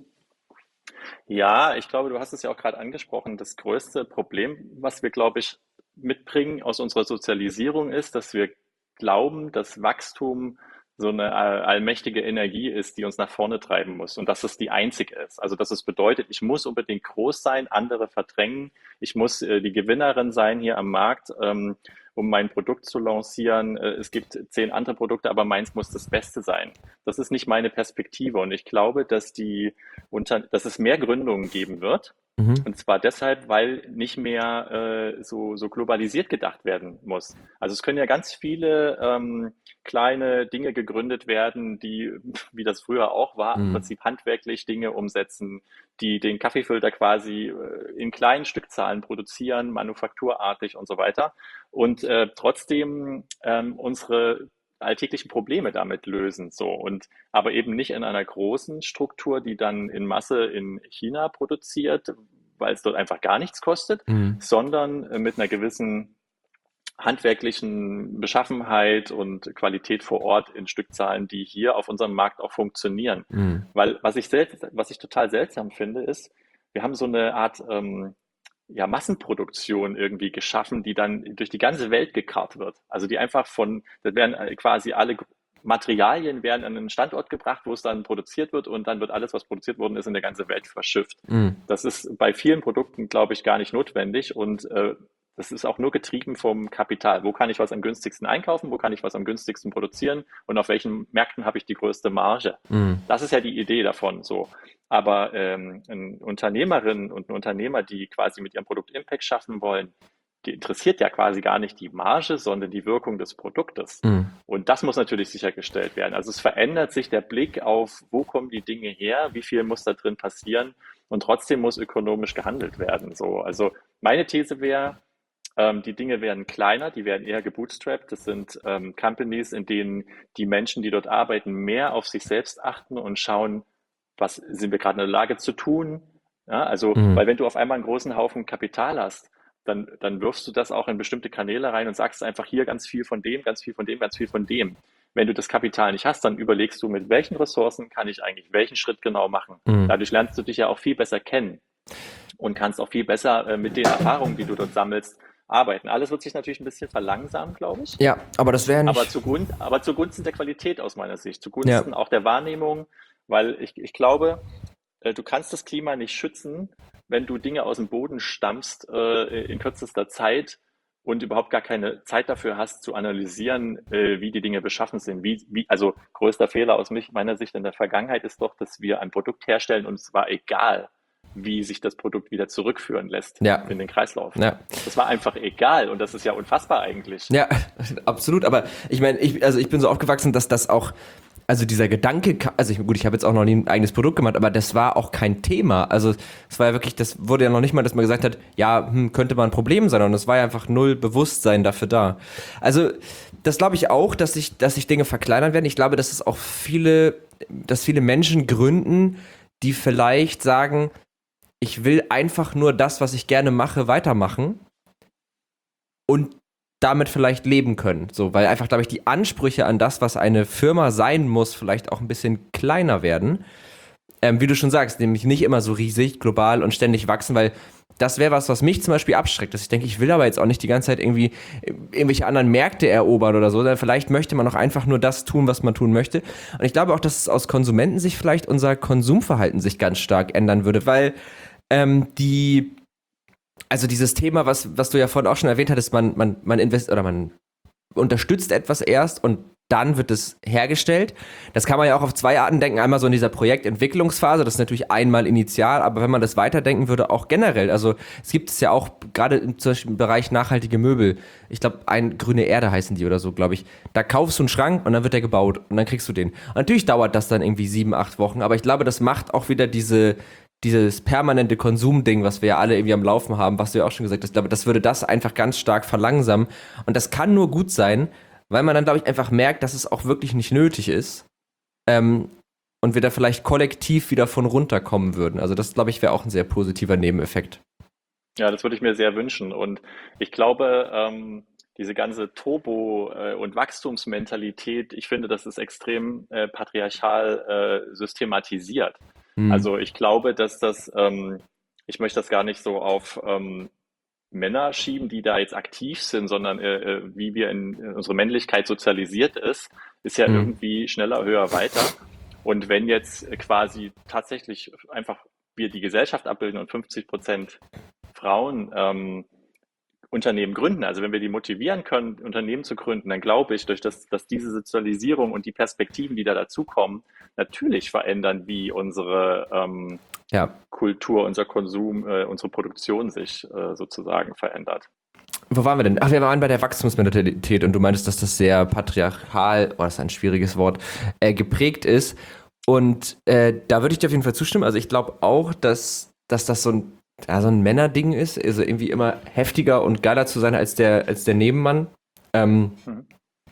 Ja, ich glaube, du hast es ja auch gerade angesprochen. Das größte Problem, was wir, glaube ich, mitbringen aus unserer Sozialisierung ist, dass wir glauben, dass Wachstum so eine all- allmächtige Energie ist, die uns nach vorne treiben muss und dass es die einzige ist. Also dass es bedeutet, ich muss unbedingt groß sein, andere verdrängen, ich muss äh, die Gewinnerin sein hier am Markt, ähm, um mein Produkt zu lancieren. Äh, es gibt zehn andere Produkte, aber meins muss das Beste sein. Das ist nicht meine Perspektive und ich glaube, dass die unter, dass es mehr Gründungen geben wird. Mhm. Und zwar deshalb, weil nicht mehr äh, so, so globalisiert gedacht werden muss. Also es können ja ganz viele ähm, kleine Dinge gegründet werden, die, wie das früher auch war, im Mhm. Prinzip handwerklich Dinge umsetzen, die den Kaffeefilter quasi äh, in kleinen Stückzahlen produzieren, manufakturartig und so weiter. Und äh, trotzdem ähm, unsere alltäglichen Probleme damit lösen, so und aber eben nicht in einer großen Struktur, die dann in Masse in China produziert, weil es dort einfach gar nichts kostet, Mhm. sondern äh, mit einer gewissen handwerklichen Beschaffenheit und Qualität vor Ort in Stückzahlen, die hier auf unserem Markt auch funktionieren. Mhm. Weil was ich sel was ich total seltsam finde, ist, wir haben so eine Art ähm, ja, Massenproduktion irgendwie geschaffen, die dann durch die ganze Welt gekarrt wird. Also die einfach von, da werden äh, quasi alle Gr- Materialien werden an einen Standort gebracht, wo es dann produziert wird und dann wird alles, was produziert worden ist, in der ganzen Welt verschifft. Mhm. Das ist bei vielen Produkten, glaube ich, gar nicht notwendig und äh, Das ist auch nur getrieben vom Kapital. Wo kann ich was am günstigsten einkaufen? Wo kann ich was am günstigsten produzieren? Und auf welchen Märkten habe ich die größte Marge? Mhm. Das ist ja die Idee davon, so. Aber ähm, eine Unternehmerin und ein Unternehmer, die quasi mit ihrem Produkt Impact schaffen wollen, die interessiert ja quasi gar nicht die Marge, sondern die Wirkung des Produktes. Mhm. Und das muss natürlich sichergestellt werden. Also es verändert sich der Blick auf, wo kommen die Dinge her, wie viel muss da drin passieren und trotzdem muss ökonomisch gehandelt werden. So, also meine These wäre, ähm, die Dinge werden kleiner, die werden eher gebootstrapped. Das sind ähm, Companies, in denen die Menschen, die dort arbeiten, mehr auf sich selbst achten und schauen, was sind wir gerade in der Lage zu tun. Ja, also, Mhm. weil wenn du auf einmal einen großen Haufen Kapital hast, dann, dann wirfst du das auch in bestimmte Kanäle rein und sagst einfach hier ganz viel von dem, ganz viel von dem, ganz viel von dem. Wenn du das Kapital nicht hast, dann überlegst du, mit welchen Ressourcen kann ich eigentlich welchen Schritt genau machen. Mhm. Dadurch lernst du dich ja auch viel besser kennen und kannst auch viel besser äh, mit den Erfahrungen, die du dort sammelst, arbeiten. Alles wird sich natürlich ein bisschen verlangsamen, glaube ich. Ja, aber das wäre nicht. Aber, zugun aber zugunsten der Qualität aus meiner Sicht, zugunsten ja. auch der Wahrnehmung, weil ich, ich glaube, äh, du kannst das Klima nicht schützen, wenn du Dinge aus dem Boden stammst äh, in kürzester Zeit und überhaupt gar keine Zeit dafür hast, zu analysieren, äh, wie die Dinge beschaffen sind. Wie, wie, also größter Fehler aus mich, meiner Sicht in der Vergangenheit ist doch, dass wir ein Produkt herstellen und es war egal, wie sich das Produkt wieder zurückführen lässt ja. in den Kreislauf. Ja. Das war einfach egal und das ist ja unfassbar eigentlich. Ja, absolut. Aber ich meine, ich, also ich bin so aufgewachsen, dass das auch, also dieser Gedanke, also ich, gut, ich habe jetzt auch noch nie ein eigenes Produkt gemacht, aber das war auch kein Thema. Also es war ja wirklich, das wurde ja noch nicht mal, dass man gesagt hat, ja, hm, könnte mal ein Problem sein, und es war ja einfach null Bewusstsein dafür da. Also das glaube ich auch, dass sich, dass sich Dinge verkleinern werden. Ich glaube, dass es auch viele, dass viele Menschen gründen, die vielleicht sagen, ich will einfach nur das, was ich gerne mache, weitermachen und damit vielleicht leben können. So, weil einfach, glaube ich, die Ansprüche an das, was eine Firma sein muss, vielleicht auch ein bisschen kleiner werden. Ähm, wie du schon sagst, nämlich nicht immer so riesig, global und ständig wachsen, weil das wäre was, was mich zum Beispiel abschreckt. Dass ich denke, ich will aber jetzt auch nicht die ganze Zeit irgendwie irgendwelche anderen Märkte erobern oder so, sondern vielleicht möchte man auch einfach nur das tun, was man tun möchte. Und ich glaube auch, dass es aus Konsumentensicht vielleicht unser Konsumverhalten sich ganz stark ändern würde, weil ähm, die Also dieses Thema, was, was du ja vorhin auch schon erwähnt hattest, man, man, man invest oder man unterstützt etwas erst und dann wird es hergestellt. Das kann man ja auch auf zwei Arten denken. Einmal so in dieser Projektentwicklungsphase, das ist natürlich einmal initial, aber wenn man das weiterdenken würde, auch generell. Also es gibt es ja auch gerade im, zum Beispiel im Bereich nachhaltige Möbel. Ich glaube, ein grüne Erde heißen die oder so, glaube ich. Da kaufst du einen Schrank und dann wird der gebaut und dann kriegst du den. Und natürlich dauert das dann irgendwie sieben, acht Wochen, aber ich glaube, das macht auch wieder diese dieses permanente Konsumding, was wir ja alle irgendwie am Laufen haben, was du ja auch schon gesagt hast, ich glaube, das würde das einfach ganz stark verlangsamen. Und das kann nur gut sein, weil man dann, glaube ich, einfach merkt, dass es auch wirklich nicht nötig ist. Ähm, und wir da vielleicht kollektiv wieder von runterkommen würden. Also das, glaube ich, wäre auch ein sehr positiver Nebeneffekt. Ja, das würde ich mir sehr wünschen. Und ich glaube, ähm, diese ganze Turbo- äh, und Wachstumsmentalität, ich finde, das ist extrem äh, patriarchal äh, systematisiert. Also ich glaube, dass das, ähm, ich möchte das gar nicht so auf ähm, Männer schieben, die da jetzt aktiv sind, sondern äh, wie wir in, in unsere Männlichkeit sozialisiert ist, ist ja mhm. irgendwie schneller, höher, weiter. Und wenn jetzt quasi tatsächlich einfach wir die Gesellschaft abbilden und fünfzig Prozent Frauen ähm, Unternehmen gründen, also wenn wir die motivieren können, Unternehmen zu gründen, dann glaube ich, durch das, dass diese Sozialisierung und die Perspektiven, die da dazukommen, natürlich verändern, wie unsere ähm, ja. Kultur, unser Konsum, äh, unsere Produktion sich äh, sozusagen verändert. Wo waren wir denn? Ach, wir waren bei der Wachstumsmentalität und du meintest, dass das sehr patriarchal, oh, das ist ein schwieriges Wort, äh, geprägt ist. Und äh, da würde ich dir auf jeden Fall zustimmen. Also ich glaube auch, dass, dass das so ein ja, so ein Männerding ist, also irgendwie immer heftiger und geiler zu sein als der, als der Nebenmann. Ähm, mhm.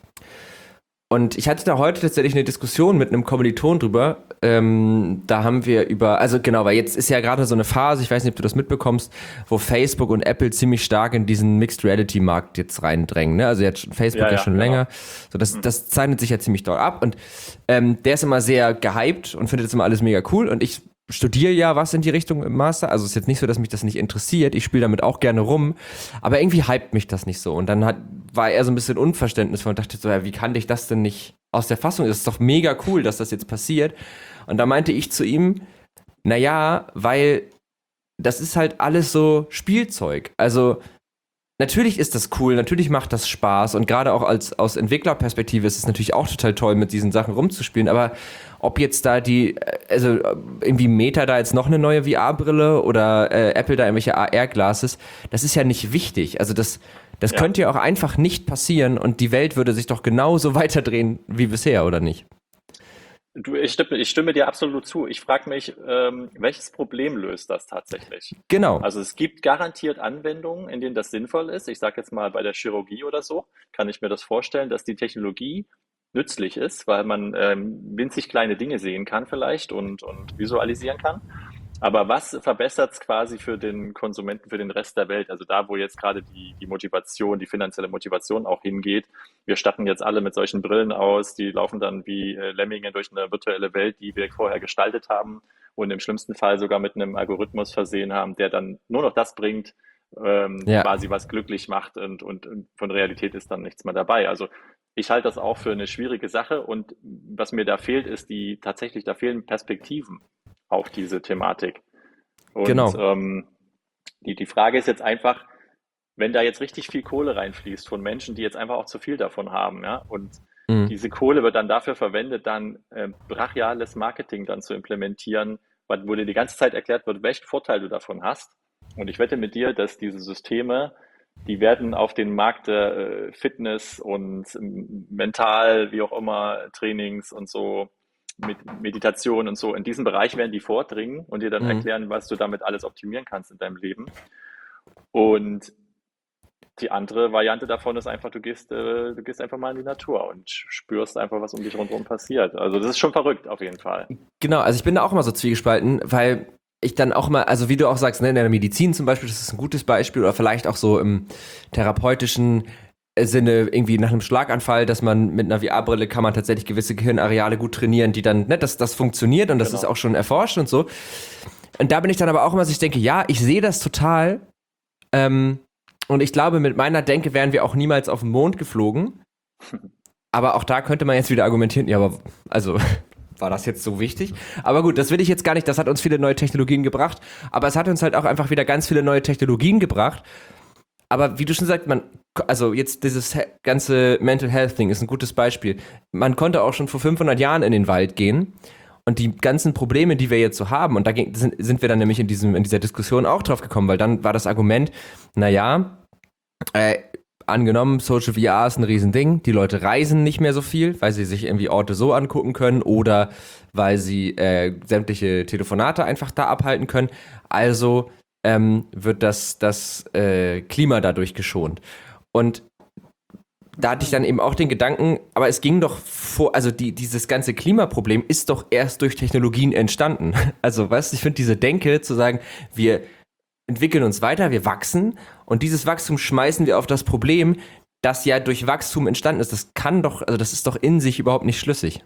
Und ich hatte da heute tatsächlich eine Diskussion mit einem Kommiliton drüber. Ähm, da haben wir über, also genau, weil jetzt ist ja gerade so eine Phase, ich weiß nicht, ob du das mitbekommst, wo Facebook und Apple ziemlich stark in diesen Mixed-Reality-Markt jetzt reindrängen. Ne? Also jetzt Facebook ja, ja schon genau. länger. So, das, mhm. das zeichnet sich ja ziemlich doll ab. Und ähm, der ist immer sehr gehypt und findet das immer alles mega cool. Und ich studiere ja was in die Richtung im Master, also es ist jetzt nicht so, dass mich das nicht interessiert, ich spiele damit auch gerne rum, aber irgendwie hypt mich das nicht so und dann hat, war er so ein bisschen unverständnisvoll und dachte so, ja, wie kann dich das denn nicht aus der Fassung, das ist doch mega cool, dass das jetzt passiert und da meinte ich zu ihm, naja, weil das ist halt alles so Spielzeug, also natürlich ist das cool, natürlich macht das Spaß und gerade auch als aus Entwicklerperspektive ist es natürlich auch total toll, mit diesen Sachen rumzuspielen, aber ob jetzt da die, also irgendwie Meta da jetzt noch eine neue V R-Brille oder äh, Apple da irgendwelche A R-Glasses, das ist ja nicht wichtig. Also das, das Ja. könnte ja auch einfach nicht passieren und die Welt würde sich doch genauso weiterdrehen wie bisher, oder nicht? Du, ich stimme, ich stimme dir absolut zu. Ich frage mich, ähm, welches Problem löst das tatsächlich? Genau. Also es gibt garantiert Anwendungen, in denen das sinnvoll ist. Ich sage jetzt mal bei der Chirurgie oder so, kann ich mir das vorstellen, dass die Technologie nützlich ist, weil man ähm, winzig kleine Dinge sehen kann vielleicht und, und visualisieren kann. Aber was verbessert es quasi für den Konsumenten, für den Rest der Welt? Also da, wo jetzt gerade die, die Motivation, die finanzielle Motivation auch hingeht. Wir statten jetzt alle mit solchen Brillen aus, die laufen dann wie äh, Lemminge durch eine virtuelle Welt, die wir vorher gestaltet haben und im schlimmsten Fall sogar mit einem Algorithmus versehen haben, der dann nur noch das bringt, ähm, Ja. quasi was glücklich macht und, und, und von Realität ist dann nichts mehr dabei. Also ich halte das auch für eine schwierige Sache und was mir da fehlt, ist die tatsächlich, da fehlen Perspektiven auf diese Thematik. Und Genau. ähm, die, die Frage ist jetzt einfach, wenn da jetzt richtig viel Kohle reinfließt von Menschen, die jetzt einfach auch zu viel davon haben, ja, und Mhm. diese Kohle wird dann dafür verwendet, dann äh, brachiales Marketing dann zu implementieren, wo dir die ganze Zeit erklärt wird, welchen Vorteil du davon hast. Und ich wette mit dir, dass diese Systeme, die werden auf den Markt der äh, Fitness und ähm, mental, wie auch immer, Trainings und so, mit Meditation und so, in diesem Bereich werden die vordringen und dir dann Mhm. erklären, was du damit alles optimieren kannst in deinem Leben. Und die andere Variante davon ist einfach, du gehst, äh, du gehst einfach mal in die Natur und spürst einfach, was um dich rundherum passiert. Also das ist schon verrückt auf jeden Fall. Genau, also ich bin da auch immer so zwiegespalten, weil ich dann auch mal, also wie du auch sagst, ne, in der Medizin zum Beispiel, das ist ein gutes Beispiel, oder vielleicht auch so im therapeutischen Sinne irgendwie nach einem Schlaganfall, dass man mit einer V R-Brille kann man tatsächlich gewisse Gehirnareale gut trainieren, die dann, ne, das, das funktioniert und das Genau. ist auch schon erforscht und so. Und da bin ich dann aber auch immer, dass ich denke, ja, ich sehe das total, ähm, und ich glaube, mit meiner Denke wären wir auch niemals auf den Mond geflogen. Aber auch da könnte man jetzt wieder argumentieren, ja, aber also war das jetzt so wichtig? Aber gut, das will ich jetzt gar nicht, das hat uns viele neue Technologien gebracht, aber es hat uns halt auch einfach wieder ganz viele neue Technologien gebracht. Aber wie du schon sagst, man, also jetzt dieses he- ganze Mental Health Ding ist ein gutes Beispiel. Man konnte auch schon vor fünfhundert Jahren in den Wald gehen und die ganzen Probleme, die wir jetzt so haben, und da ging, sind, sind wir dann nämlich in, diesem, in dieser Diskussion auch drauf gekommen, weil dann war das Argument, naja, äh, angenommen, Social V R ist ein Riesending, die Leute reisen nicht mehr so viel, weil sie sich irgendwie Orte so angucken können oder weil sie äh, sämtliche Telefonate einfach da abhalten können. Also ähm, wird das, das äh, Klima dadurch geschont. Und da hatte ich dann eben auch den Gedanken, aber es ging doch vor, also die, dieses ganze Klimaproblem ist doch erst durch Technologien entstanden. Also, weißt du, ich finde diese Denke zu sagen, wir entwickeln uns weiter, wir wachsen und dieses Wachstum schmeißen wir auf das Problem, das ja durch Wachstum entstanden ist. Das kann doch, also das ist doch in sich überhaupt nicht schlüssig.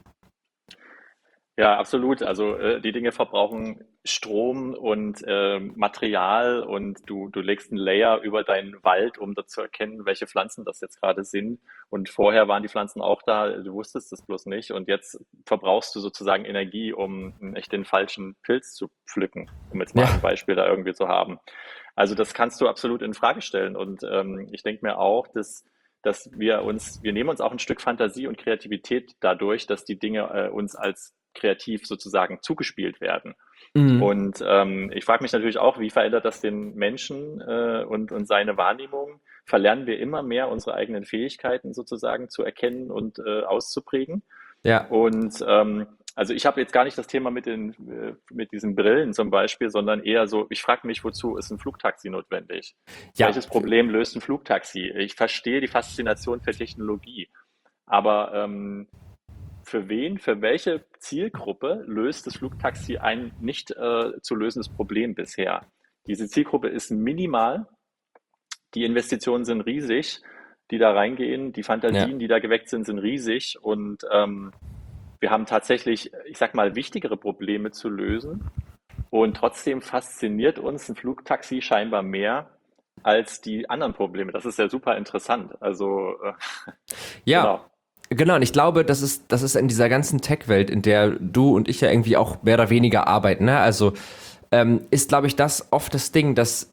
Ja, absolut. Also äh, die Dinge verbrauchen Strom und äh, Material und du, du legst einen Layer über deinen Wald, um da zu erkennen, welche Pflanzen das jetzt gerade sind. Und vorher waren die Pflanzen auch da, du wusstest es bloß nicht. Und jetzt verbrauchst du sozusagen Energie, um echt den falschen Pilz zu pflücken, um jetzt mal Ja. ein Beispiel da irgendwie zu haben. Also das kannst du absolut in Frage stellen. Und ähm, ich denke mir auch, dass dass wir uns, wir nehmen uns auch ein Stück Fantasie und Kreativität dadurch, dass die Dinge äh, uns als kreativ sozusagen zugespielt werden. Mhm. Und ähm, ich frage mich natürlich auch, wie verändert das den Menschen äh, und, und seine Wahrnehmung? Verlernen wir immer mehr unsere eigenen Fähigkeiten sozusagen zu erkennen und äh, auszuprägen? Ja. Und ähm, also ich habe jetzt gar nicht das Thema mit den äh, mit diesen Brillen zum Beispiel, sondern eher so, ich frage mich, wozu ist ein Flugtaxi notwendig? Ja. Welches Problem löst ein Flugtaxi? Ich verstehe die Faszination für Technologie, aber ähm, für wen, für welche Zielgruppe löst das Flugtaxi ein nicht äh, zu lösendes Problem bisher? Diese Zielgruppe ist minimal, die Investitionen sind riesig, die da reingehen, die Fantasien, Ja. die da geweckt sind, sind riesig und ähm, wir haben tatsächlich, ich sag mal, wichtigere Probleme zu lösen und trotzdem fasziniert uns ein Flugtaxi scheinbar mehr als die anderen Probleme. Das ist ja super interessant. Also äh, Ja. genau. Genau, und ich glaube, das ist, das ist in dieser ganzen Tech-Welt, in der du und ich ja irgendwie auch mehr oder weniger arbeiten, ne? Also ähm, ist, glaube ich, das oft das Ding, dass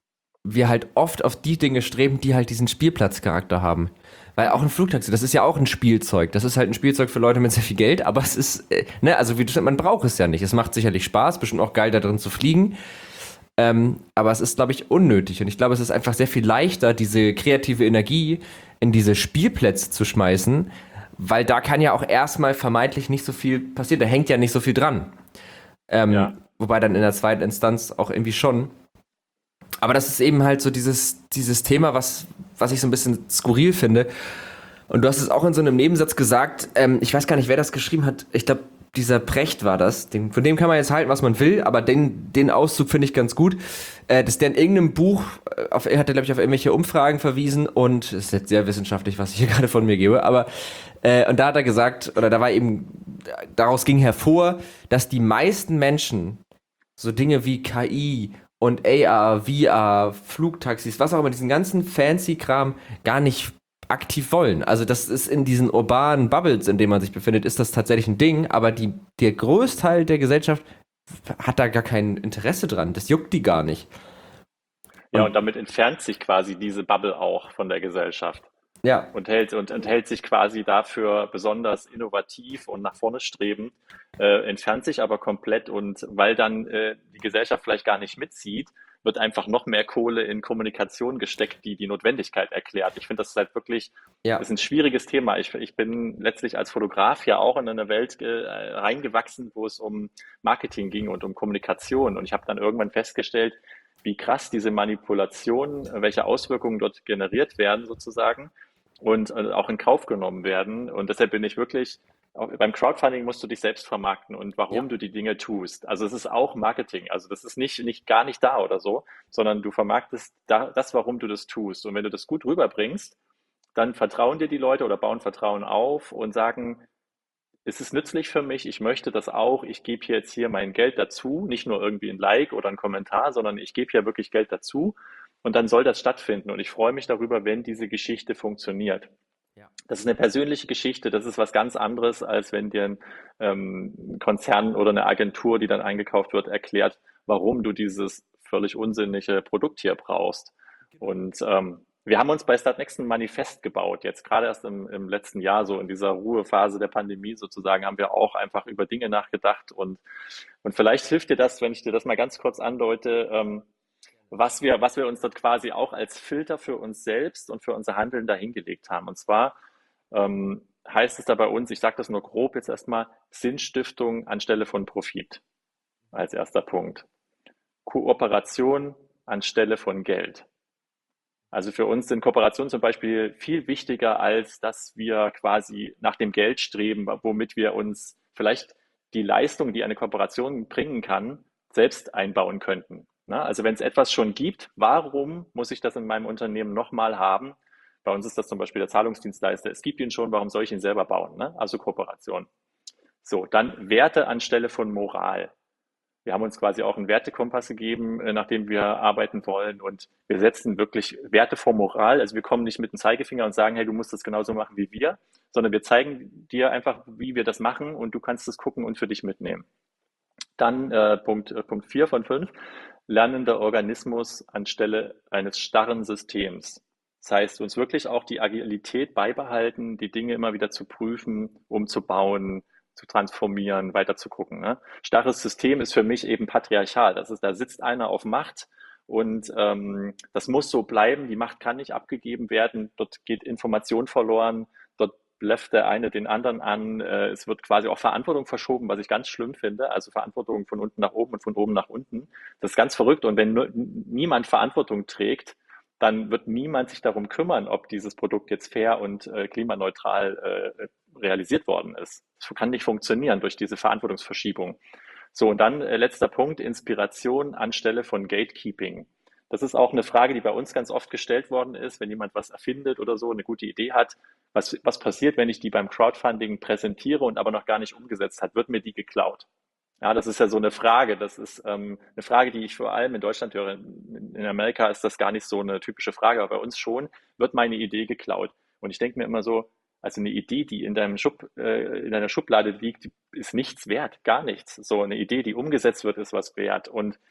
wir halt oft auf die Dinge streben, die halt diesen Spielplatzcharakter haben. Weil auch ein Flugtaxi, das ist ja auch ein Spielzeug. Das ist halt ein Spielzeug für Leute mit sehr viel Geld, aber es ist, äh, ne, also wie du, man braucht es ja nicht. Es macht sicherlich Spaß, bestimmt auch geil, da drin zu fliegen. Ähm, aber es ist, glaube ich, unnötig. Und ich glaube, es ist einfach sehr viel leichter, diese kreative Energie in diese Spielplätze zu schmeißen, weil da kann ja auch erstmal vermeintlich nicht so viel passieren. Da hängt ja nicht so viel dran. Ähm, Ja. wobei dann in der zweiten Instanz auch irgendwie schon. Aber das ist eben halt so dieses, dieses Thema, was, was ich so ein bisschen skurril finde. Und du hast es auch in so einem Nebensatz gesagt, ähm, ich weiß gar nicht, wer das geschrieben hat. Ich glaube, dieser Precht war das. Den, von dem kann man jetzt halten, was man will, aber den, den Auszug finde ich ganz gut. Äh, dass der in irgendeinem Buch, äh, auf, er hat, glaube ich, auf irgendwelche Umfragen verwiesen und es ist jetzt sehr wissenschaftlich, was ich hier gerade von mir gebe, aber äh, und da hat er gesagt, oder da war eben, daraus ging hervor, dass die meisten Menschen so Dinge wie K I und A R, V R, Flugtaxis, was auch immer, diesen ganzen fancy Kram gar nicht aktiv wollen. Also das ist in diesen urbanen Bubbles, in denen man sich befindet, ist das tatsächlich ein Ding, aber die, der Großteil der Gesellschaft hat da gar kein Interesse dran. Das juckt die gar nicht. Ja, Und und damit entfernt sich quasi diese Bubble auch von der Gesellschaft ja, und hält, und enthält sich quasi dafür besonders innovativ und nach vorne strebend, äh, entfernt sich aber komplett, und weil dann äh, die Gesellschaft vielleicht gar nicht mitzieht, wird einfach noch mehr Kohle in Kommunikation gesteckt, die die Notwendigkeit erklärt. Ich finde, das ist halt wirklich, ja, ist ein schwieriges Thema. Ich, ich bin letztlich als Fotograf ja auch in eine Welt äh, reingewachsen, wo es um Marketing ging und um Kommunikation. Und ich habe dann irgendwann festgestellt, wie krass diese Manipulationen, äh, welche Auswirkungen dort generiert werden sozusagen und äh, auch in Kauf genommen werden. Und deshalb bin ich wirklich, auch beim Crowdfunding musst du dich selbst vermarkten und ja, warum du die Dinge tust. Also es ist auch Marketing. Also das ist nicht, nicht gar nicht da oder so, sondern du vermarktest da, das, warum du das tust. Und wenn du das gut rüberbringst, dann vertrauen dir die Leute oder bauen Vertrauen auf und sagen, es ist nützlich für mich, ich möchte das auch, ich gebe hier jetzt hier mein Geld dazu, nicht nur irgendwie ein Like oder ein Kommentar, sondern ich gebe hier wirklich Geld dazu, und dann soll das stattfinden, und ich freue mich darüber, wenn diese Geschichte funktioniert. ja. Das ist eine persönliche Geschichte, das ist was ganz anderes, als wenn dir ein ähm, Konzern oder eine Agentur, die dann eingekauft wird, erklärt, warum du dieses völlig unsinnige Produkt hier brauchst. Genau. Und ähm, wir haben uns bei Startnext ein Manifest gebaut. Jetzt gerade erst im, im letzten Jahr, so in dieser Ruhephase der Pandemie sozusagen, haben wir auch einfach über Dinge nachgedacht. Und, und vielleicht hilft dir das, wenn ich dir das mal ganz kurz andeute, ähm, was wir, was wir uns dort quasi auch als Filter für uns selbst und für unser Handeln dahingelegt haben. Und zwar ähm, heißt es da bei uns, ich sage das nur grob jetzt erstmal, Sinnstiftung anstelle von Profit als erster Punkt. Kooperation anstelle von Geld. Also für uns sind Kooperationen zum Beispiel viel wichtiger, als dass wir quasi nach dem Geld streben, womit wir uns vielleicht die Leistung, die eine Kooperation bringen kann, selbst einbauen könnten. Na, also wenn es etwas schon gibt, warum muss ich das in meinem Unternehmen nochmal haben? Bei uns ist das zum Beispiel der Zahlungsdienstleister. Es gibt ihn schon, warum soll ich ihn selber bauen? Ne? Also Kooperation. So, dann Werte anstelle von Moral. Wir haben uns quasi auch einen Wertekompass gegeben, äh, nach dem wir arbeiten wollen. Und wir setzen wirklich Werte vor Moral. Also wir kommen nicht mit dem Zeigefinger und sagen, hey, du musst das genauso machen wie wir, sondern wir zeigen dir einfach, wie wir das machen, und du kannst es gucken und für dich mitnehmen. Dann äh, Punkt, äh, Punkt vier von fünf: lernender Organismus anstelle eines starren Systems. Das heißt, uns wirklich auch die Agilität beibehalten, die Dinge immer wieder zu prüfen, umzubauen, zu transformieren, weiter zu gucken. Ne? Starres System ist für mich eben patriarchal. Das ist, da sitzt einer auf Macht, und ähm, das muss so bleiben. Die Macht kann nicht abgegeben werden. Dort geht Information verloren. Dort blöfft der eine den anderen an. Äh, es wird quasi auch Verantwortung verschoben, was ich ganz schlimm finde. Also Verantwortung von unten nach oben und von oben nach unten. Das ist ganz verrückt. Und wenn nur, niemand Verantwortung trägt, dann wird niemand sich darum kümmern, ob dieses Produkt jetzt fair und äh, klimaneutral äh, realisiert worden ist. Das kann nicht funktionieren durch diese Verantwortungsverschiebung. So, und dann äh, letzter Punkt: Inspiration anstelle von Gatekeeping. Das ist auch eine Frage, die bei uns ganz oft gestellt worden ist, wenn jemand was erfindet oder so, eine gute Idee hat. Was, was passiert, wenn ich die beim Crowdfunding präsentiere und aber noch gar nicht umgesetzt hat? Wird mir die geklaut? Ja, das ist ja so eine Frage. Das ist ähm, eine Frage, die ich vor allem in Deutschland höre. In, in Amerika ist das gar nicht so eine typische Frage, aber bei uns schon. Wird meine Idee geklaut? Und ich denke mir immer so, also eine Idee, die in deinem Schub, äh, in deiner Schublade liegt, die ist nichts wert, gar nichts. So eine Idee, die umgesetzt wird, ist was wert. Und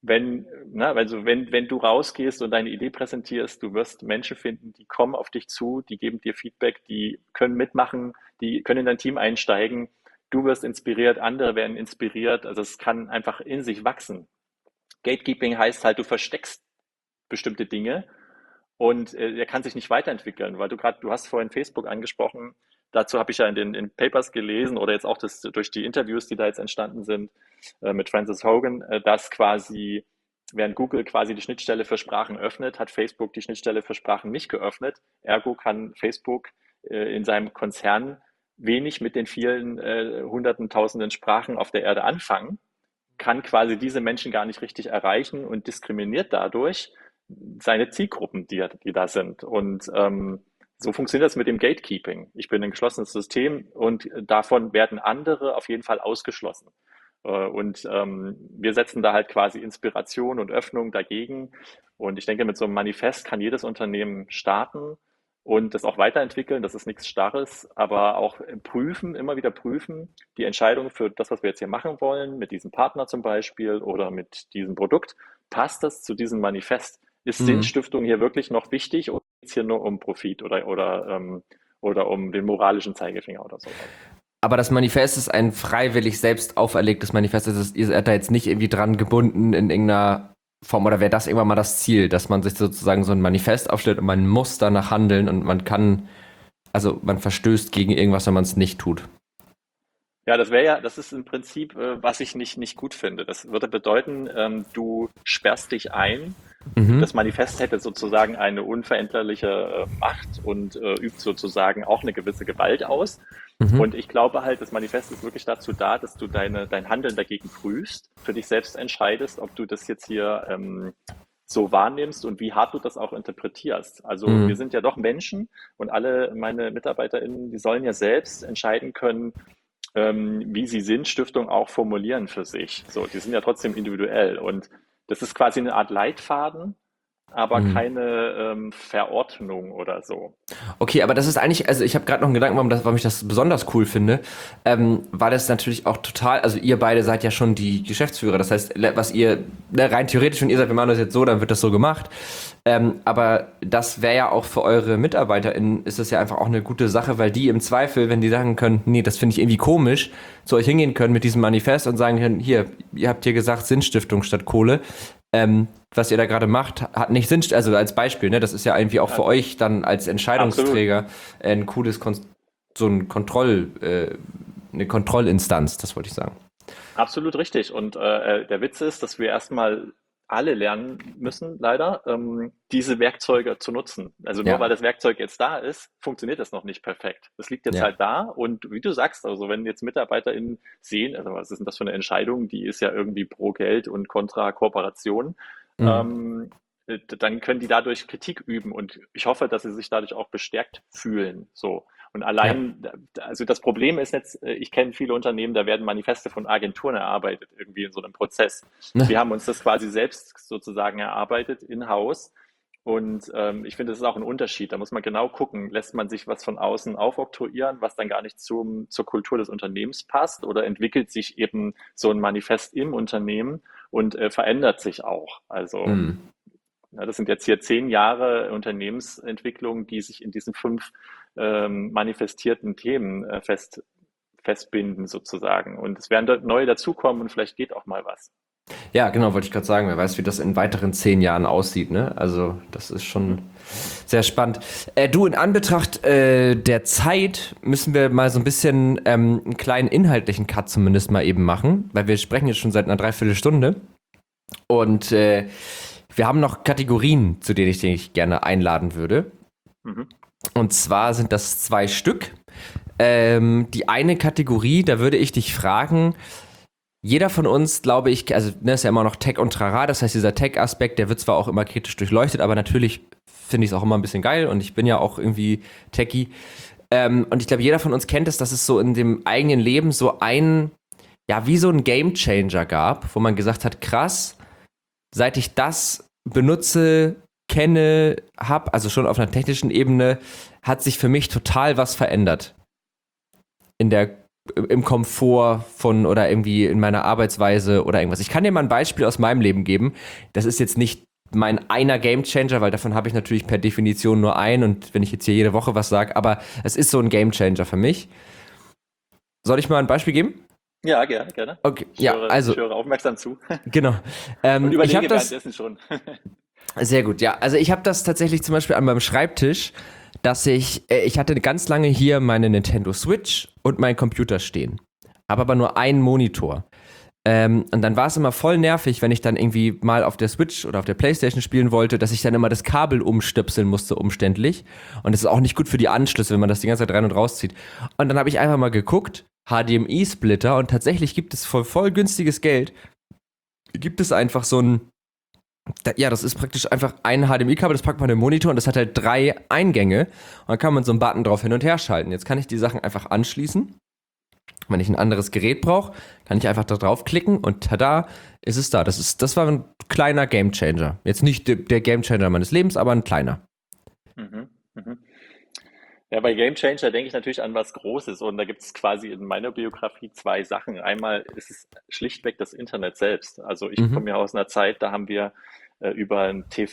wenn, na, also wenn, wenn du rausgehst und deine Idee präsentierst, du wirst Menschen finden, die kommen auf dich zu, die geben dir Feedback, die können mitmachen, die können in dein Team einsteigen. Du wirst inspiriert, andere werden inspiriert. Also es kann einfach in sich wachsen. Gatekeeping heißt halt, du versteckst bestimmte Dinge und äh, der kann sich nicht weiterentwickeln, weil du gerade, du hast vorhin Facebook angesprochen. Dazu habe ich ja in den in Papers gelesen oder jetzt auch das, durch die Interviews, die da jetzt entstanden sind äh, mit Frances Hogan, äh, dass quasi, während Google quasi die Schnittstelle für Sprachen öffnet, hat Facebook die Schnittstelle für Sprachen nicht geöffnet. Ergo kann Facebook äh, in seinem Konzern wenig mit den vielen äh, hunderten, tausenden Sprachen auf der Erde anfangen, kann quasi diese Menschen gar nicht richtig erreichen und diskriminiert dadurch seine Zielgruppen, die, die da sind. Und ähm, so funktioniert das mit dem Gatekeeping. Ich bin ein geschlossenes System und davon werden andere auf jeden Fall ausgeschlossen. Äh, Und ähm, wir setzen da halt quasi Inspiration und Öffnung dagegen. Und ich denke, mit so einem Manifest kann jedes Unternehmen starten und das auch weiterentwickeln. Das ist nichts Starres, aber auch prüfen, immer wieder prüfen, die Entscheidung für das, was wir jetzt hier machen wollen, mit diesem Partner zum Beispiel oder mit diesem Produkt. Passt das zu diesem Manifest? Ist Mhm. Sinnstiftung hier wirklich noch wichtig oder geht es hier nur um Profit oder, oder, ähm, oder um den moralischen Zeigefinger oder so? Aber das Manifest ist ein freiwillig selbst auferlegtes Manifest. Also ihr seid da jetzt nicht irgendwie dran gebunden in irgendeiner Form, oder wäre das irgendwann mal das Ziel, dass man sich sozusagen so ein Manifest aufstellt und man muss danach handeln und man kann, also man verstößt gegen irgendwas, wenn man es nicht tut. Ja, das wäre ja, das ist im Prinzip, äh, was ich nicht, nicht gut finde. Das würde bedeuten, ähm, du sperrst dich ein. Mhm. Das Manifest hätte sozusagen eine unveränderliche äh, Macht und äh, übt sozusagen auch eine gewisse Gewalt aus. Mhm. Und ich glaube halt, das Manifest ist wirklich dazu da, dass du deine, dein Handeln dagegen prüfst, für dich selbst entscheidest, ob du das jetzt hier ähm, so wahrnimmst und wie hart du das auch interpretierst. Also Mhm. wir sind ja doch Menschen und alle meine MitarbeiterInnen, die sollen ja selbst entscheiden können, ähm, wie sie Sinnstiftung auch formulieren für sich. So, die sind ja trotzdem individuell und das ist quasi eine Art Leitfaden, aber Mhm. keine ähm, Verordnung oder so. Okay, aber das ist eigentlich, also ich habe gerade noch einen Gedanken, warum, das, warum ich das besonders cool finde, ähm, weil das natürlich auch total, also ihr beide seid ja schon die Geschäftsführer, das heißt, le- was ihr, ne, rein theoretisch, wenn ihr sagt, wir machen das jetzt so, dann wird das so gemacht, ähm, aber das wäre ja auch für eure MitarbeiterInnen, ist das ja einfach auch eine gute Sache, weil die im Zweifel, wenn die sagen können, nee, das finde ich irgendwie komisch, zu euch hingehen können mit diesem Manifest und sagen können, hier, ihr habt hier gesagt Sinnstiftung statt Kohle, ähm, was ihr da gerade macht, hat nicht Sinn, also als Beispiel, ne, das ist ja irgendwie auch für euch dann als Entscheidungsträger ein cooles, Kon- so ein Kontroll, äh, eine Kontrollinstanz, das wollte ich sagen. Absolut richtig. Und äh, der Witz ist, dass wir erstmal alle lernen müssen, leider, ähm, diese Werkzeuge zu nutzen. Also nur Ja. weil das Werkzeug jetzt da ist, funktioniert das noch nicht perfekt. Das liegt jetzt Ja. halt da und wie du sagst, also wenn jetzt MitarbeiterInnen sehen, also was ist denn das für eine Entscheidung, die ist ja irgendwie pro Geld und kontra Kooperation, Mhm. ähm, äh, dann können die dadurch Kritik üben und ich hoffe, dass sie sich dadurch auch bestärkt fühlen. So. Und allein, also das Problem ist jetzt, äh, ich kenne viele Unternehmen, da werden Manifeste von Agenturen erarbeitet, irgendwie in so einem Prozess. Wir haben uns das quasi selbst sozusagen erarbeitet, in-house. Und ähm, ich finde, das ist auch ein Unterschied. Da muss man genau gucken, lässt man sich was von außen aufoktroyieren, was dann gar nicht zum, zur Kultur des Unternehmens passt, oder entwickelt sich eben so ein Manifest im Unternehmen und äh, verändert sich auch. Also Mhm. ja, das sind jetzt hier zehn Jahre Unternehmensentwicklung, die sich in diesen fünf ähm, manifestierten Themen äh, fest, festbinden sozusagen. Und es werden dort neue dazukommen und vielleicht geht auch mal was. Ja, genau, wollte ich gerade sagen. Wer weiß, wie das in weiteren zehn Jahren aussieht, ne? Also, das ist schon sehr spannend. Äh, du, in Anbetracht äh, der Zeit müssen wir mal so ein bisschen ähm, einen kleinen inhaltlichen Cut zumindest mal eben machen, weil wir sprechen jetzt schon seit einer Dreiviertelstunde. Und äh, wir haben noch Kategorien, zu denen ich dich gerne einladen würde. Mhm. Und zwar sind das zwei Stück. Ähm, die eine Kategorie, da würde ich dich fragen, jeder von uns, glaube ich, also ne, ist ja immer noch Tech und Trara, das heißt, dieser Tech-Aspekt, der wird zwar auch immer kritisch durchleuchtet, aber natürlich finde ich es auch immer ein bisschen geil und ich bin ja auch irgendwie Techie. Ähm, und ich glaube, jeder von uns kennt es, dass es so in dem eigenen Leben so ein, ja, wie so ein Game-Changer gab, wo man gesagt hat, krass, seit ich das benutze, kenne, hab, also schon auf einer technischen Ebene, hat sich für mich total was verändert. In der im Komfort von oder irgendwie in meiner Arbeitsweise oder irgendwas. Ich kann dir mal ein Beispiel aus meinem Leben geben. Das ist jetzt nicht mein einer Gamechanger, weil davon habe ich natürlich per Definition nur einen und wenn ich jetzt hier jede Woche was sage, aber es ist so ein Gamechanger für mich. Soll ich mal ein Beispiel geben? Ja, gerne, gerne. Okay, Ich ja, höre, also, ich höre aufmerksam zu genau. und Ähm, ich überlege habe das, währenddessen schon. sehr gut, ja. Also ich habe das tatsächlich zum Beispiel an meinem Schreibtisch, dass ich, äh, ich hatte ganz lange hier meine Nintendo Switch und meinen Computer stehen. Habe aber nur einen Monitor. Ähm, und dann war es immer voll nervig, wenn ich dann irgendwie mal auf der Switch oder auf der Playstation spielen wollte, dass ich dann immer das Kabel umstöpseln musste, umständlich. Und das ist auch nicht gut für die Anschlüsse, wenn man das die ganze Zeit rein und rauszieht. Und dann habe ich einfach mal geguckt, H D M I-Splitter, und tatsächlich gibt es voll, voll günstiges Geld, gibt es einfach so ein, da, ja, das ist praktisch einfach ein H D M I-Kabel, das packt man in den Monitor und das hat halt drei Eingänge. Und dann kann man so einen Button drauf hin und her schalten. Jetzt kann ich die Sachen einfach anschließen. Wenn ich ein anderes Gerät brauche, kann ich einfach da draufklicken und tada, ist es da. Das ist, das war ein kleiner Gamechanger. Jetzt nicht de, der Gamechanger meines Lebens, aber ein kleiner. Mhm, mhm. Ja, bei Game Changer denke ich natürlich an was Großes und da gibt es quasi in meiner Biografie zwei Sachen. Einmal ist es schlichtweg das Internet selbst. Also ich Mhm. komme ja aus einer Zeit, da haben wir äh, über einen T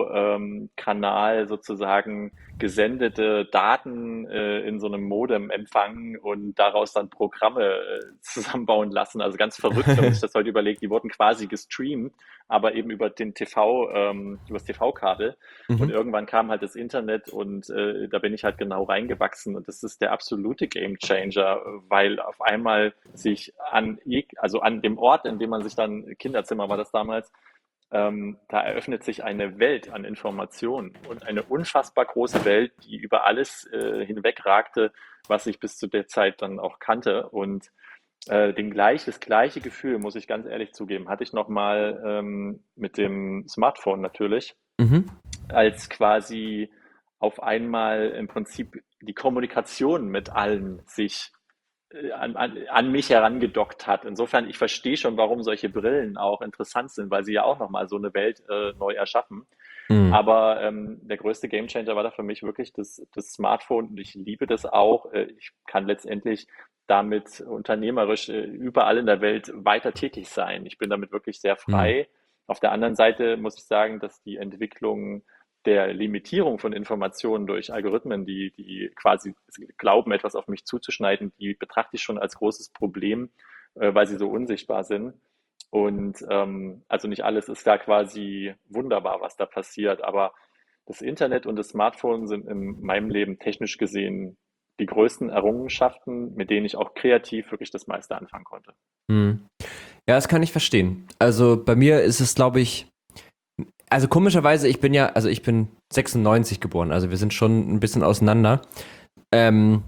V-Kanal sozusagen gesendete Daten äh, in so einem Modem empfangen und daraus dann Programme äh, zusammenbauen lassen. Also ganz verrückt, wenn man sich das heute überlegt. Die wurden quasi gestreamt, aber eben über den T V, ähm, über das T V-Kabel. Und Mhm. irgendwann kam halt das Internet und äh, da bin ich halt genau reingewachsen. Und das ist der absolute Game Changer, weil auf einmal sich an, jeg- also an dem Ort, in dem man sich dann, Kinderzimmer war das damals, ähm, da eröffnet sich eine Welt an Informationen und eine unfassbar große Welt, die über alles äh, hinwegragte, was ich bis zu der Zeit dann auch kannte. Und äh, den gleich, das gleiche Gefühl, muss ich ganz ehrlich zugeben, hatte ich nochmal ähm, mit dem Smartphone natürlich, Mhm. als quasi auf einmal im Prinzip die Kommunikation mit allen sich äh, an, an, an mich herangedockt hat. Insofern, ich verstehe schon, warum solche Brillen auch interessant sind, weil sie ja auch nochmal so eine Welt äh, neu erschaffen. Mhm. Aber ähm, der größte Gamechanger war da für mich wirklich das, das Smartphone und ich liebe das auch. Äh, ich kann letztendlich damit unternehmerisch äh, überall in der Welt weiter tätig sein. Ich bin damit wirklich sehr Mhm. frei. Auf der anderen Seite muss ich sagen, dass die Entwicklung der Limitierung von Informationen durch Algorithmen, die, die quasi glauben, etwas auf mich zuzuschneiden, die betrachte ich schon als großes Problem, äh, weil sie so unsichtbar sind. Und ähm, also nicht alles ist da quasi wunderbar, was da passiert, aber das Internet und das Smartphone sind in meinem Leben technisch gesehen die größten Errungenschaften, mit denen ich auch kreativ wirklich das meiste anfangen konnte. Mhm. Ja, das kann ich verstehen. Also bei mir ist es, glaube ich, also komischerweise, ich bin ja, also ich bin sechsundneunzig geboren, also wir sind schon ein bisschen auseinander. Ähm,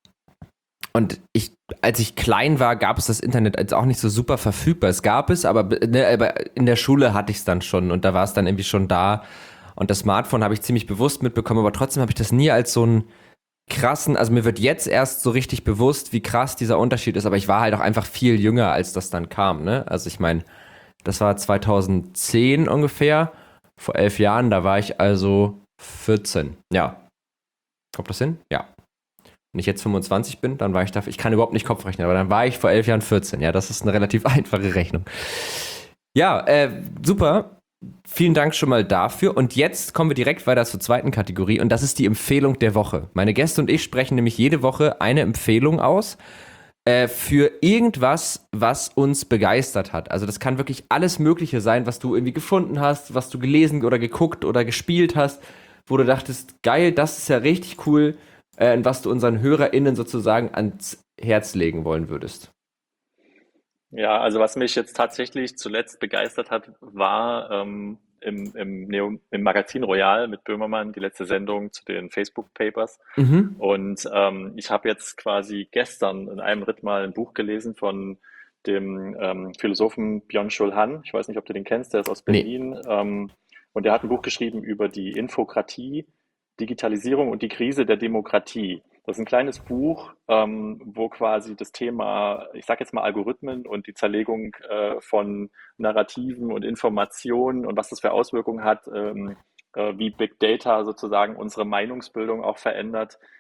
und ich, als ich klein war, gab es das Internet als auch nicht so super verfügbar. Es gab es, aber, ne, aber in der Schule hatte ich es dann schon und da war es dann irgendwie schon da. Und das Smartphone habe ich ziemlich bewusst mitbekommen, aber trotzdem habe ich das nie als so einen krassen, also mir wird jetzt erst so richtig bewusst, wie krass dieser Unterschied ist, aber ich war halt auch einfach viel jünger, als das dann kam, ne? Also ich meine, das war zweitausendzehn ungefähr, vor elf Jahren, da war ich also vierzehn. Ja, kommt das hin? Ja. Wenn ich jetzt fünfundzwanzig bin, dann war ich dafür, ich kann überhaupt nicht Kopf rechnen, aber dann war ich vor elf Jahren vierzehn. Ja, das ist eine relativ einfache Rechnung. Ja, äh, super. Vielen Dank schon mal dafür. Und jetzt kommen wir direkt weiter zur zweiten Kategorie und das ist die Empfehlung der Woche. Meine Gäste und ich sprechen nämlich jede Woche eine Empfehlung aus äh, für irgendwas, was uns begeistert hat. Also das kann wirklich alles Mögliche sein, was du irgendwie gefunden hast, was du gelesen oder geguckt oder gespielt hast, wo du dachtest, geil, das ist ja richtig cool, äh, was du unseren HörerInnen sozusagen ans Herz legen wollen würdest. Ja, also was mich jetzt tatsächlich zuletzt begeistert hat, war ähm, im, im, Neo, im Magazin Royal mit Böhmermann die letzte Sendung zu den Facebook Papers. Mhm. Und ähm, ich habe jetzt quasi gestern in einem Ritt mal ein Buch gelesen von dem ähm, Philosophen Byung-Chul Han. Ich weiß nicht, ob du den kennst, der ist aus Nee. Berlin. Ähm, und der hat ein Buch geschrieben über die Infokratie, Digitalisierung und die Krise der Demokratie. Das ist ein kleines Buch, ähm, wo quasi das Thema, ich sage jetzt mal Algorithmen und die Zerlegung äh, von Narrativen und Informationen und was das für Auswirkungen hat, ähm, äh, wie Big Data sozusagen unsere Meinungsbildung auch verändert,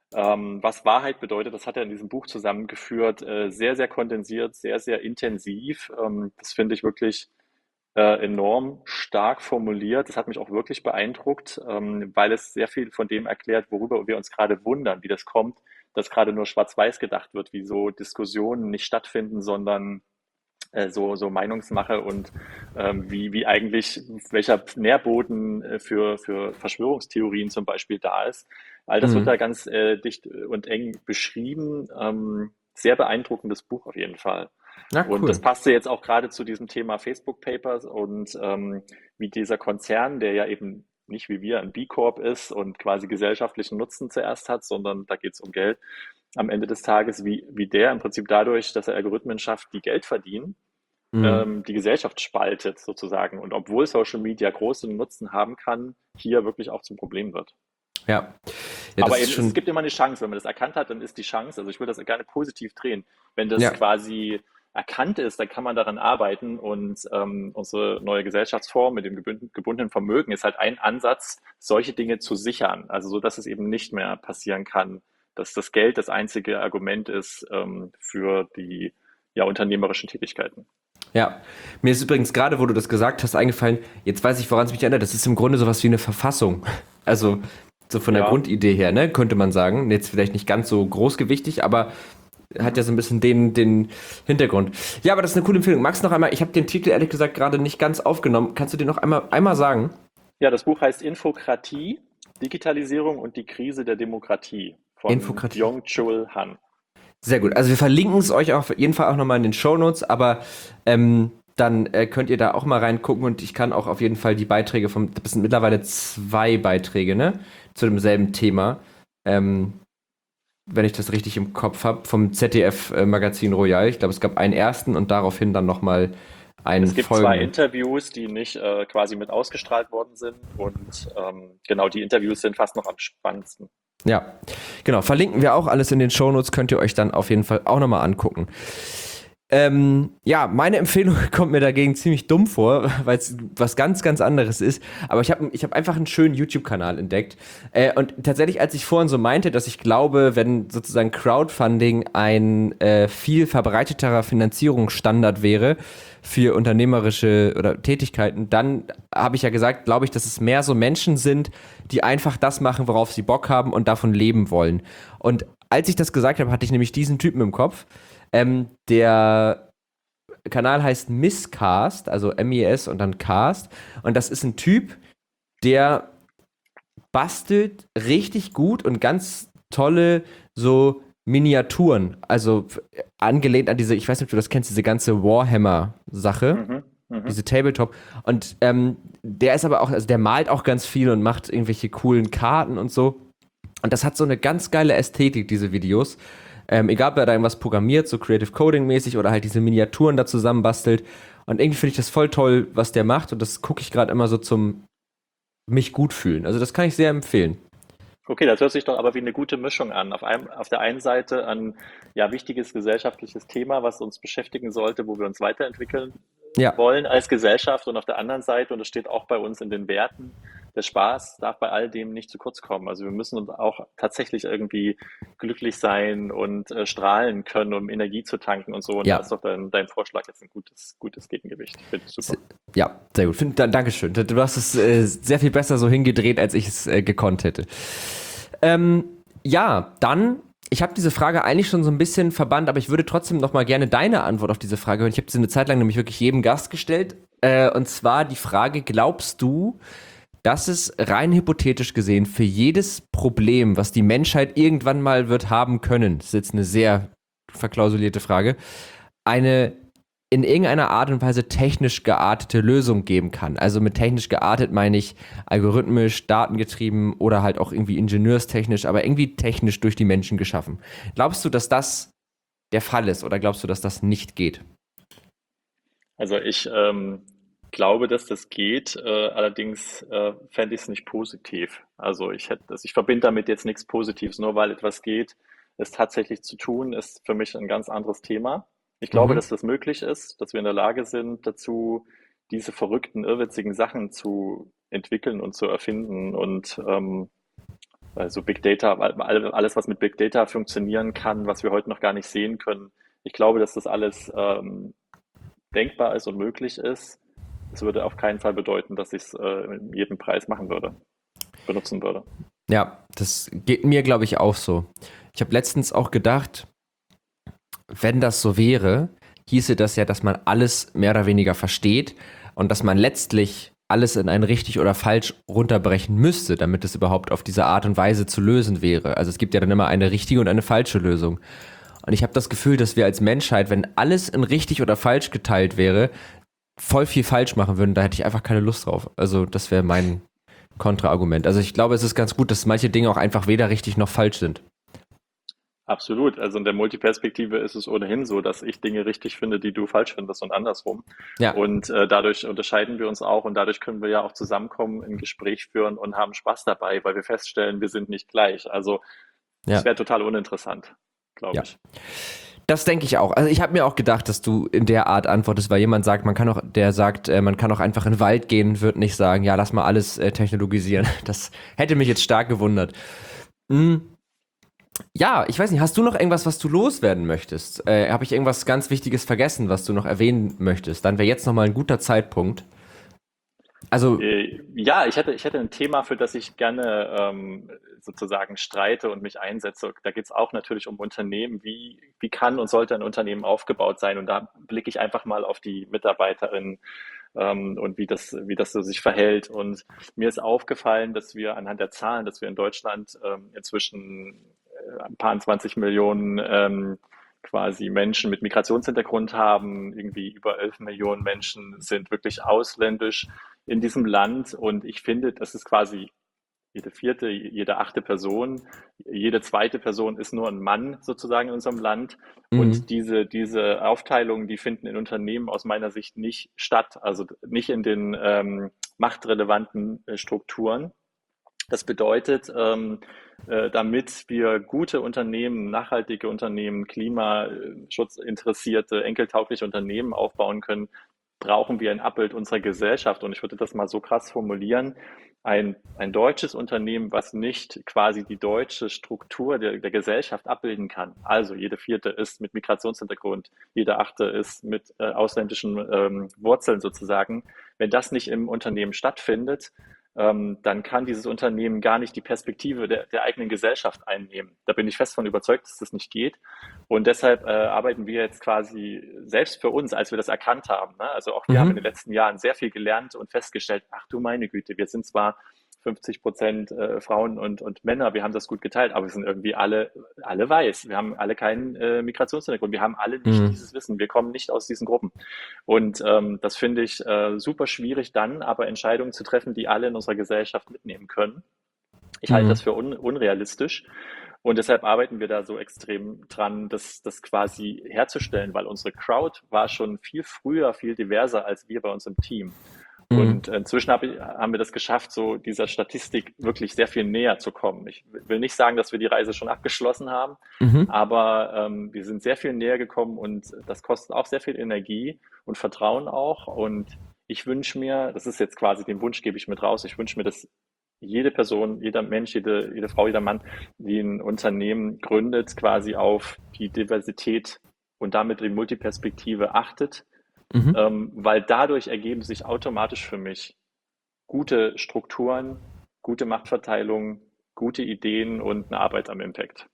Ähm, was Wahrheit bedeutet, das hat er in diesem Buch zusammengeführt, äh, sehr, sehr kondensiert, sehr, sehr intensiv. Ähm, das finde ich wirklich äh, enorm stark formuliert. Das hat mich auch wirklich beeindruckt, ähm, weil es sehr viel von dem erklärt, worüber wir uns gerade wundern, wie das kommt, dass gerade nur schwarz-weiß gedacht wird, wie so Diskussionen nicht stattfinden, sondern äh, so, so Meinungsmache und ähm, wie, wie eigentlich, welcher Nährboden äh, für, für Verschwörungstheorien zum Beispiel da ist. All das wird Mhm. da ganz äh, dicht und eng beschrieben. Ähm, sehr beeindruckendes Buch auf jeden Fall. Na, Und das cool. passte jetzt auch gerade zu diesem Thema Facebook Papers und ähm, wie dieser Konzern, der ja eben nicht wie wir ein B Corp ist und quasi gesellschaftlichen Nutzen zuerst hat, sondern da geht es um Geld am Ende des Tages, wie, wie der im Prinzip dadurch, dass er Algorithmen schafft, die Geld verdienen, Mhm. ähm, die Gesellschaft spaltet sozusagen. Und obwohl Social Media großen Nutzen haben kann, hier wirklich auch zum Problem wird. Ja. Ja, das Aber ist eben, es schon, gibt immer eine Chance, wenn man das erkannt hat, dann ist die Chance, also ich würde das gerne positiv drehen. Wenn das ja. quasi erkannt ist, dann kann man daran arbeiten und ähm, unsere neue Gesellschaftsform mit dem gebündeten, gebundenen Vermögen ist halt ein Ansatz, solche Dinge zu sichern. Also so, dass es eben nicht mehr passieren kann, dass das Geld das einzige Argument ist ähm, für die ja, unternehmerischen Tätigkeiten. Ja, mir ist übrigens gerade, wo du das gesagt hast, eingefallen, jetzt weiß ich, woran es mich erinnert, das ist im Grunde sowas wie eine Verfassung. Also so von der Ja, Grundidee her, ne, könnte man sagen. Jetzt vielleicht nicht ganz so großgewichtig, aber hat mhm. ja so ein bisschen den, den Hintergrund. Ja, aber das ist eine coole Empfehlung. Magst du noch einmal, ich habe den Titel ehrlich gesagt gerade nicht ganz aufgenommen. Kannst du den noch einmal, einmal sagen? Ja, das Buch heißt Infokratie, Digitalisierung und die Krise der Demokratie von Infokratie. Byung-Chul Han. Sehr gut. Also wir verlinken es euch auf jeden Fall auch nochmal in den Shownotes, aber ähm, dann äh, könnt ihr da auch mal reingucken und ich kann auch auf jeden Fall die Beiträge vom, das sind mittlerweile zwei Beiträge, ne? Zu demselben Thema. Ähm, wenn ich das richtig im Kopf habe, vom Z D F-Magazin Royal. Ich glaube, es gab einen ersten und daraufhin dann nochmal einen Es gibt zwei folgenden. Interviews, die nicht äh, quasi mit ausgestrahlt worden sind und ähm, genau, die Interviews sind fast noch am spannendsten. Ja, genau. Verlinken wir auch alles in den Shownotes, könnt ihr euch dann auf jeden Fall auch nochmal angucken. Ähm, ja, meine Empfehlung kommt mir dagegen ziemlich dumm vor, weil es was ganz, ganz anderes ist. Aber ich habe ich hab einfach einen schönen YouTube-Kanal entdeckt. Äh, und tatsächlich, als ich vorhin so meinte, dass ich glaube, wenn sozusagen Crowdfunding ein äh, viel verbreiteterer Finanzierungsstandard wäre für unternehmerische oder Tätigkeiten, dann habe ich ja gesagt, glaube ich, dass es mehr so Menschen sind, die einfach das machen, worauf sie Bock haben und davon leben wollen. Und als ich das gesagt habe, hatte ich nämlich diesen Typen im Kopf. Ähm, der Kanal heißt Miscast, also M I S und dann Cast. Und das ist ein Typ, der bastelt richtig gut und ganz tolle so Miniaturen. Also äh, angelehnt an diese, ich weiß nicht, ob du das kennst, diese ganze Warhammer-Sache, Mhm, mhm. diese Tabletop. Und ähm, der ist aber auch, also der malt auch ganz viel und macht irgendwelche coolen Karten und so. Und das hat so eine ganz geile Ästhetik, diese Videos. Ähm, egal, ob er da irgendwas programmiert, so Creative Coding mäßig oder halt diese Miniaturen da zusammenbastelt. Und irgendwie finde ich das voll toll, was der macht. Und das gucke ich gerade immer so zum mich gut fühlen. Also das kann ich sehr empfehlen. Okay, das hört sich doch aber wie eine gute Mischung an. Auf einem, auf der einen Seite ein ja, wichtiges gesellschaftliches Thema, was uns beschäftigen sollte, wo wir uns weiterentwickeln Ja, wollen als Gesellschaft und auf der anderen Seite, und das steht auch bei uns in den Werten, der Spaß darf bei all dem nicht zu kurz kommen. Also wir müssen uns auch tatsächlich irgendwie glücklich sein und äh, strahlen können, um Energie zu tanken und so. Und da ja. ist doch dein, dein Vorschlag jetzt ein gutes, gutes Gegengewicht. Finde ich super. S- Ja, sehr gut. Find, da, Dankeschön. Du hast es äh, sehr viel besser so hingedreht, als ich es äh, gekonnt hätte. Ähm, ja, dann, ich habe diese Frage eigentlich schon so ein bisschen verbannt, aber ich würde trotzdem noch mal gerne deine Antwort auf diese Frage hören. Ich habe sie eine Zeit lang nämlich wirklich jedem Gast gestellt. Äh, und zwar die Frage, glaubst du, dass es rein hypothetisch gesehen für jedes Problem, was die Menschheit irgendwann mal wird haben können, das ist jetzt eine sehr verklausulierte Frage, eine in irgendeiner Art und Weise technisch geartete Lösung geben kann? Also mit technisch geartet meine ich algorithmisch, datengetrieben oder halt auch irgendwie ingenieurstechnisch, aber irgendwie technisch durch die Menschen geschaffen. Glaubst du, dass das der Fall ist oder glaubst du, dass das nicht geht? Also ich ähm, glaube, dass das geht, äh, allerdings äh, fände ich es nicht positiv. Also ich hätte, also ich verbinde damit jetzt nichts Positives, nur weil etwas geht, es tatsächlich zu tun, ist für mich ein ganz anderes Thema. Ich glaube, Mhm. dass das möglich ist, dass wir in der Lage sind, dazu diese verrückten, irrwitzigen Sachen zu entwickeln und zu erfinden. Und ähm, Also Big Data, alles, was mit Big Data funktionieren kann, was wir heute noch gar nicht sehen können. Ich glaube, dass das alles ähm, denkbar ist und möglich ist. Es würde auf keinen Fall bedeuten, dass ich es äh, mit jedem Preis machen würde, benutzen würde. Ja, das geht mir, glaube ich, auch so. Ich habe letztens auch gedacht, wenn das so wäre, hieße das ja, dass man alles mehr oder weniger versteht und dass man letztlich alles in ein richtig oder falsch runterbrechen müsste, damit es überhaupt auf diese Art und Weise zu lösen wäre. Also es gibt ja dann immer eine richtige und eine falsche Lösung. Und ich habe das Gefühl, dass wir als Menschheit, wenn alles in richtig oder falsch geteilt wäre, voll viel falsch machen würden. Da hätte ich einfach keine Lust drauf. Also das wäre mein Kontraargument. Also ich glaube, es ist ganz gut, dass manche Dinge auch einfach weder richtig noch falsch sind. Absolut. Also in der Multiperspektive ist es ohnehin so, dass ich Dinge richtig finde, die du falsch findest und andersrum. Ja. Und äh, dadurch unterscheiden wir uns auch und dadurch können wir ja auch zusammenkommen, ein Gespräch führen und haben Spaß dabei, weil wir feststellen, wir sind nicht gleich. Also das Ja. wäre total uninteressant, glaube Ja. ich. Das denke ich auch. Also ich habe mir auch gedacht, dass du in der Art antwortest, weil jemand sagt, man kann auch, der sagt, äh, man kann auch einfach in den Wald gehen, wird nicht sagen, ja, lass mal alles äh, technologisieren. Das hätte mich jetzt stark gewundert. Hm. Ja, ich weiß nicht, hast du noch irgendwas, was du loswerden möchtest? Äh, habe ich irgendwas ganz Wichtiges vergessen, was du noch erwähnen möchtest? Dann wäre jetzt nochmal ein guter Zeitpunkt. Also, Äh, Ja, ich hätte, ich hätte ein Thema, für das ich gerne ähm, sozusagen streite und mich einsetze. Da geht es auch natürlich um Unternehmen. Wie, wie kann und sollte ein Unternehmen aufgebaut sein? Und da blicke ich einfach mal auf die Mitarbeiterinnen ähm, und wie das, wie das so sich verhält. Und mir ist aufgefallen, dass wir anhand der Zahlen, dass wir in Deutschland ähm, inzwischen äh, ein paar zwanzig Millionen ähm, quasi Menschen mit Migrationshintergrund haben. Irgendwie über elf Millionen Menschen sind wirklich ausländisch in diesem Land. Und ich finde, das ist quasi jede vierte, jede achte Person, jede zweite Person ist nur ein Mann sozusagen in unserem Land. mhm. Und diese, diese Aufteilungen, die finden in Unternehmen aus meiner Sicht nicht statt, also nicht in den ähm, machtrelevanten äh, Strukturen. Das bedeutet, ähm, äh, damit wir gute Unternehmen, nachhaltige Unternehmen, klimaschutzinteressierte, enkeltaugliche Unternehmen aufbauen können, brauchen wir ein Abbild unserer Gesellschaft. Und ich würde das mal so krass formulieren. Ein, ein deutsches Unternehmen, was nicht quasi die deutsche Struktur der, der Gesellschaft abbilden kann. Also jede vierte ist mit Migrationshintergrund, jede achte ist mit äh, ausländischen ähm, Wurzeln sozusagen. Wenn das nicht im Unternehmen stattfindet, ähm, dann kann dieses Unternehmen gar nicht die Perspektive der, der eigenen Gesellschaft einnehmen. Da bin ich fest von überzeugt, dass das nicht geht. Und deshalb äh, arbeiten wir jetzt quasi selbst für uns, als wir das erkannt haben. Ne? Also auch wir Mhm. haben in den letzten Jahren sehr viel gelernt und festgestellt, ach du meine Güte, wir sind zwar fünfzig Prozent äh, Frauen und, und Männer, wir haben das gut geteilt, aber wir sind irgendwie alle, alle weiß. Wir haben alle keinen äh, Migrationshintergrund. Wir haben alle nicht Mhm. dieses Wissen. Wir kommen nicht aus diesen Gruppen. Und ähm, das finde ich äh, super schwierig, dann aber Entscheidungen zu treffen, die alle in unserer Gesellschaft mitnehmen können. Ich halte Mhm. das für un unrealistisch. Und deshalb arbeiten wir da so extrem dran, das, das quasi herzustellen, weil unsere Crowd war schon viel früher, viel diverser als wir bei uns im Team. Mhm. Und inzwischen hab ich, haben wir das geschafft, so dieser Statistik wirklich sehr viel näher zu kommen. Ich will nicht sagen, dass wir die Reise schon abgeschlossen haben, Mhm. aber ähm, wir sind sehr viel näher gekommen und das kostet auch sehr viel Energie und Vertrauen auch. Und ich wünsche mir, das ist jetzt quasi den Wunsch, gebe ich mit raus, ich wünsche mir, dass jede Person, jeder Mensch, jede, jede Frau, jeder Mann, die ein Unternehmen gründet, quasi auf die Diversität und damit die Multiperspektive achtet. Mhm. Ähm, weil dadurch ergeben sich automatisch für mich gute Strukturen, gute Machtverteilung, gute Ideen und eine Arbeit am Impact.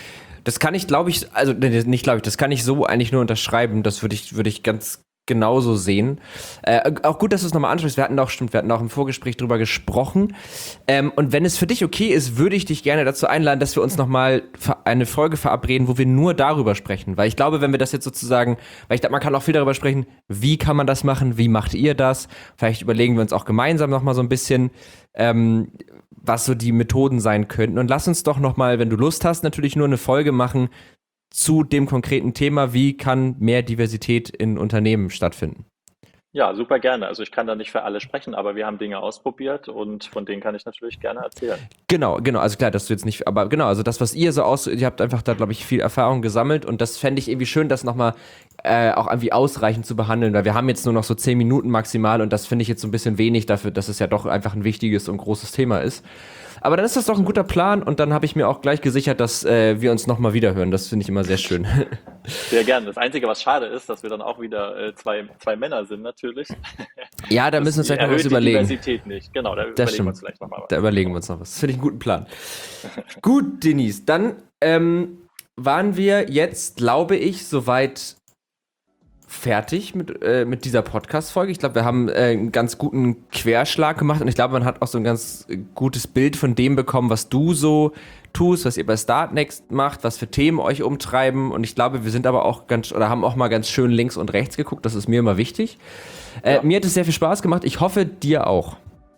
Das kann ich, glaube ich, also nee, nicht glaube ich, das kann ich so eigentlich nur unterschreiben. Das würde ich, würde ich ganz genauso sehen. Äh, auch gut, dass du es nochmal ansprichst. Wir hatten auch, stimmt, wir hatten auch im Vorgespräch drüber gesprochen. Ähm, und wenn es für dich okay ist, würde ich dich gerne dazu einladen, dass wir uns nochmal eine Folge verabreden, wo wir nur darüber sprechen. Weil ich glaube, wenn wir das jetzt sozusagen, weil ich glaube, man kann auch viel darüber sprechen, wie kann man das machen, wie macht ihr das? Vielleicht überlegen wir uns auch gemeinsam nochmal so ein bisschen, ähm, was so die Methoden sein könnten. Und lass uns doch nochmal, wenn du Lust hast, natürlich nur eine Folge machen zu dem konkreten Thema, wie kann mehr Diversität in Unternehmen stattfinden. Ja, super gerne. Also ich kann da nicht für alle sprechen, aber wir haben Dinge ausprobiert und von denen kann ich natürlich gerne erzählen. Genau, genau, also klar, dass du jetzt nicht, aber genau, also das, was ihr so aus, ihr habt einfach da, glaube ich, viel Erfahrung gesammelt und das fände ich irgendwie schön, das nochmal äh, auch irgendwie ausreichend zu behandeln, weil wir haben jetzt nur noch so zehn Minuten maximal und das finde ich jetzt so ein bisschen wenig dafür, dass es ja doch einfach ein wichtiges und großes Thema ist. Aber dann ist das doch ein guter Plan und dann habe ich mir auch gleich gesichert, dass äh, wir uns nochmal wiederhören. Das finde ich immer sehr schön. Sehr gerne. Das Einzige, was schade ist, dass wir dann auch wieder äh, zwei, zwei Männer sind natürlich. Ja, da Das müssen wir uns vielleicht noch was erhöht die überlegen. Diversität nicht. Genau, da Das überlegen wir stimmt. uns vielleicht nochmal was. Da überlegen wir uns noch was. Das finde ich einen guten Plan. Gut, Denise, dann ähm, waren wir jetzt, glaube ich, soweit fertig mit, äh, mit dieser Podcast-Folge. Ich glaube, wir haben äh, einen ganz guten Querschlag gemacht und ich glaube, man hat auch so ein ganz äh, gutes Bild von dem bekommen, was du so tust, was ihr bei Startnext macht, was für Themen euch umtreiben und ich glaube, wir sind aber auch ganz, oder haben auch mal ganz schön links und rechts geguckt, das ist mir immer wichtig. Äh, Ja. Mir hat es sehr viel Spaß gemacht, ich hoffe, dir auch.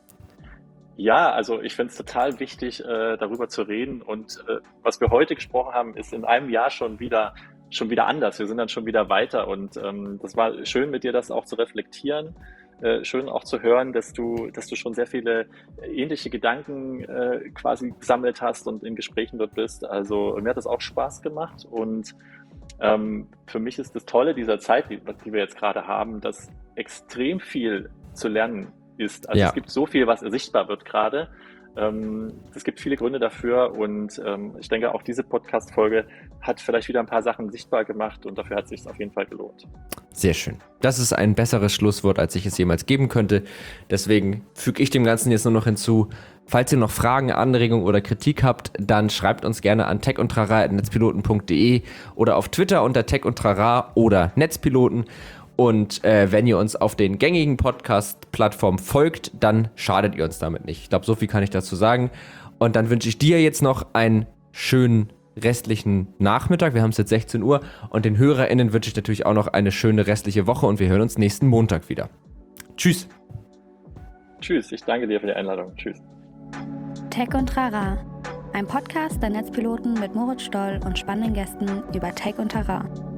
Ja, also ich finde es total wichtig, äh, darüber zu reden. Und äh, was wir heute gesprochen haben, ist in einem Jahr schon wieder schon wieder anders. Wir sind dann schon wieder weiter. Und ähm, das war schön, mit dir das auch zu reflektieren. Äh, schön auch zu hören, dass du, dass du schon sehr viele ähnliche Gedanken äh, quasi gesammelt hast und in Gesprächen dort bist. Also mir hat das auch Spaß gemacht. Und ähm, für mich ist das Tolle dieser Zeit, die, die wir jetzt gerade haben, dass extrem viel zu lernen ist. Also Ja. es gibt so viel, was sichtbar wird gerade. Ähm, es gibt viele Gründe dafür und ähm, ich denke, auch diese Podcast-Folge hat vielleicht wieder ein paar Sachen sichtbar gemacht und dafür hat es sich auf jeden Fall gelohnt. Sehr schön. Das ist ein besseres Schlusswort, als ich es jemals geben könnte. Deswegen füge ich dem Ganzen jetzt nur noch hinzu. Falls ihr noch Fragen, Anregungen oder Kritik habt, dann schreibt uns gerne an tech und trara at netzpiloten punkt de oder auf Twitter unter tech und trara oder Netzpiloten. Und äh, wenn ihr uns auf den gängigen Podcast-Plattformen folgt, dann schadet ihr uns damit nicht. Ich glaube, so viel kann ich dazu sagen. Und dann wünsche ich dir jetzt noch einen schönen restlichen Nachmittag. Wir haben es jetzt sechzehn Uhr. Und den HörerInnen wünsche ich natürlich auch noch eine schöne restliche Woche. Und wir hören uns nächsten Montag wieder. Tschüss. Tschüss, ich danke dir für die Einladung. Tschüss. Tech und Trara, ein Podcast der Netzpiloten mit Moritz Stoll und spannenden Gästen über Tech und Trara.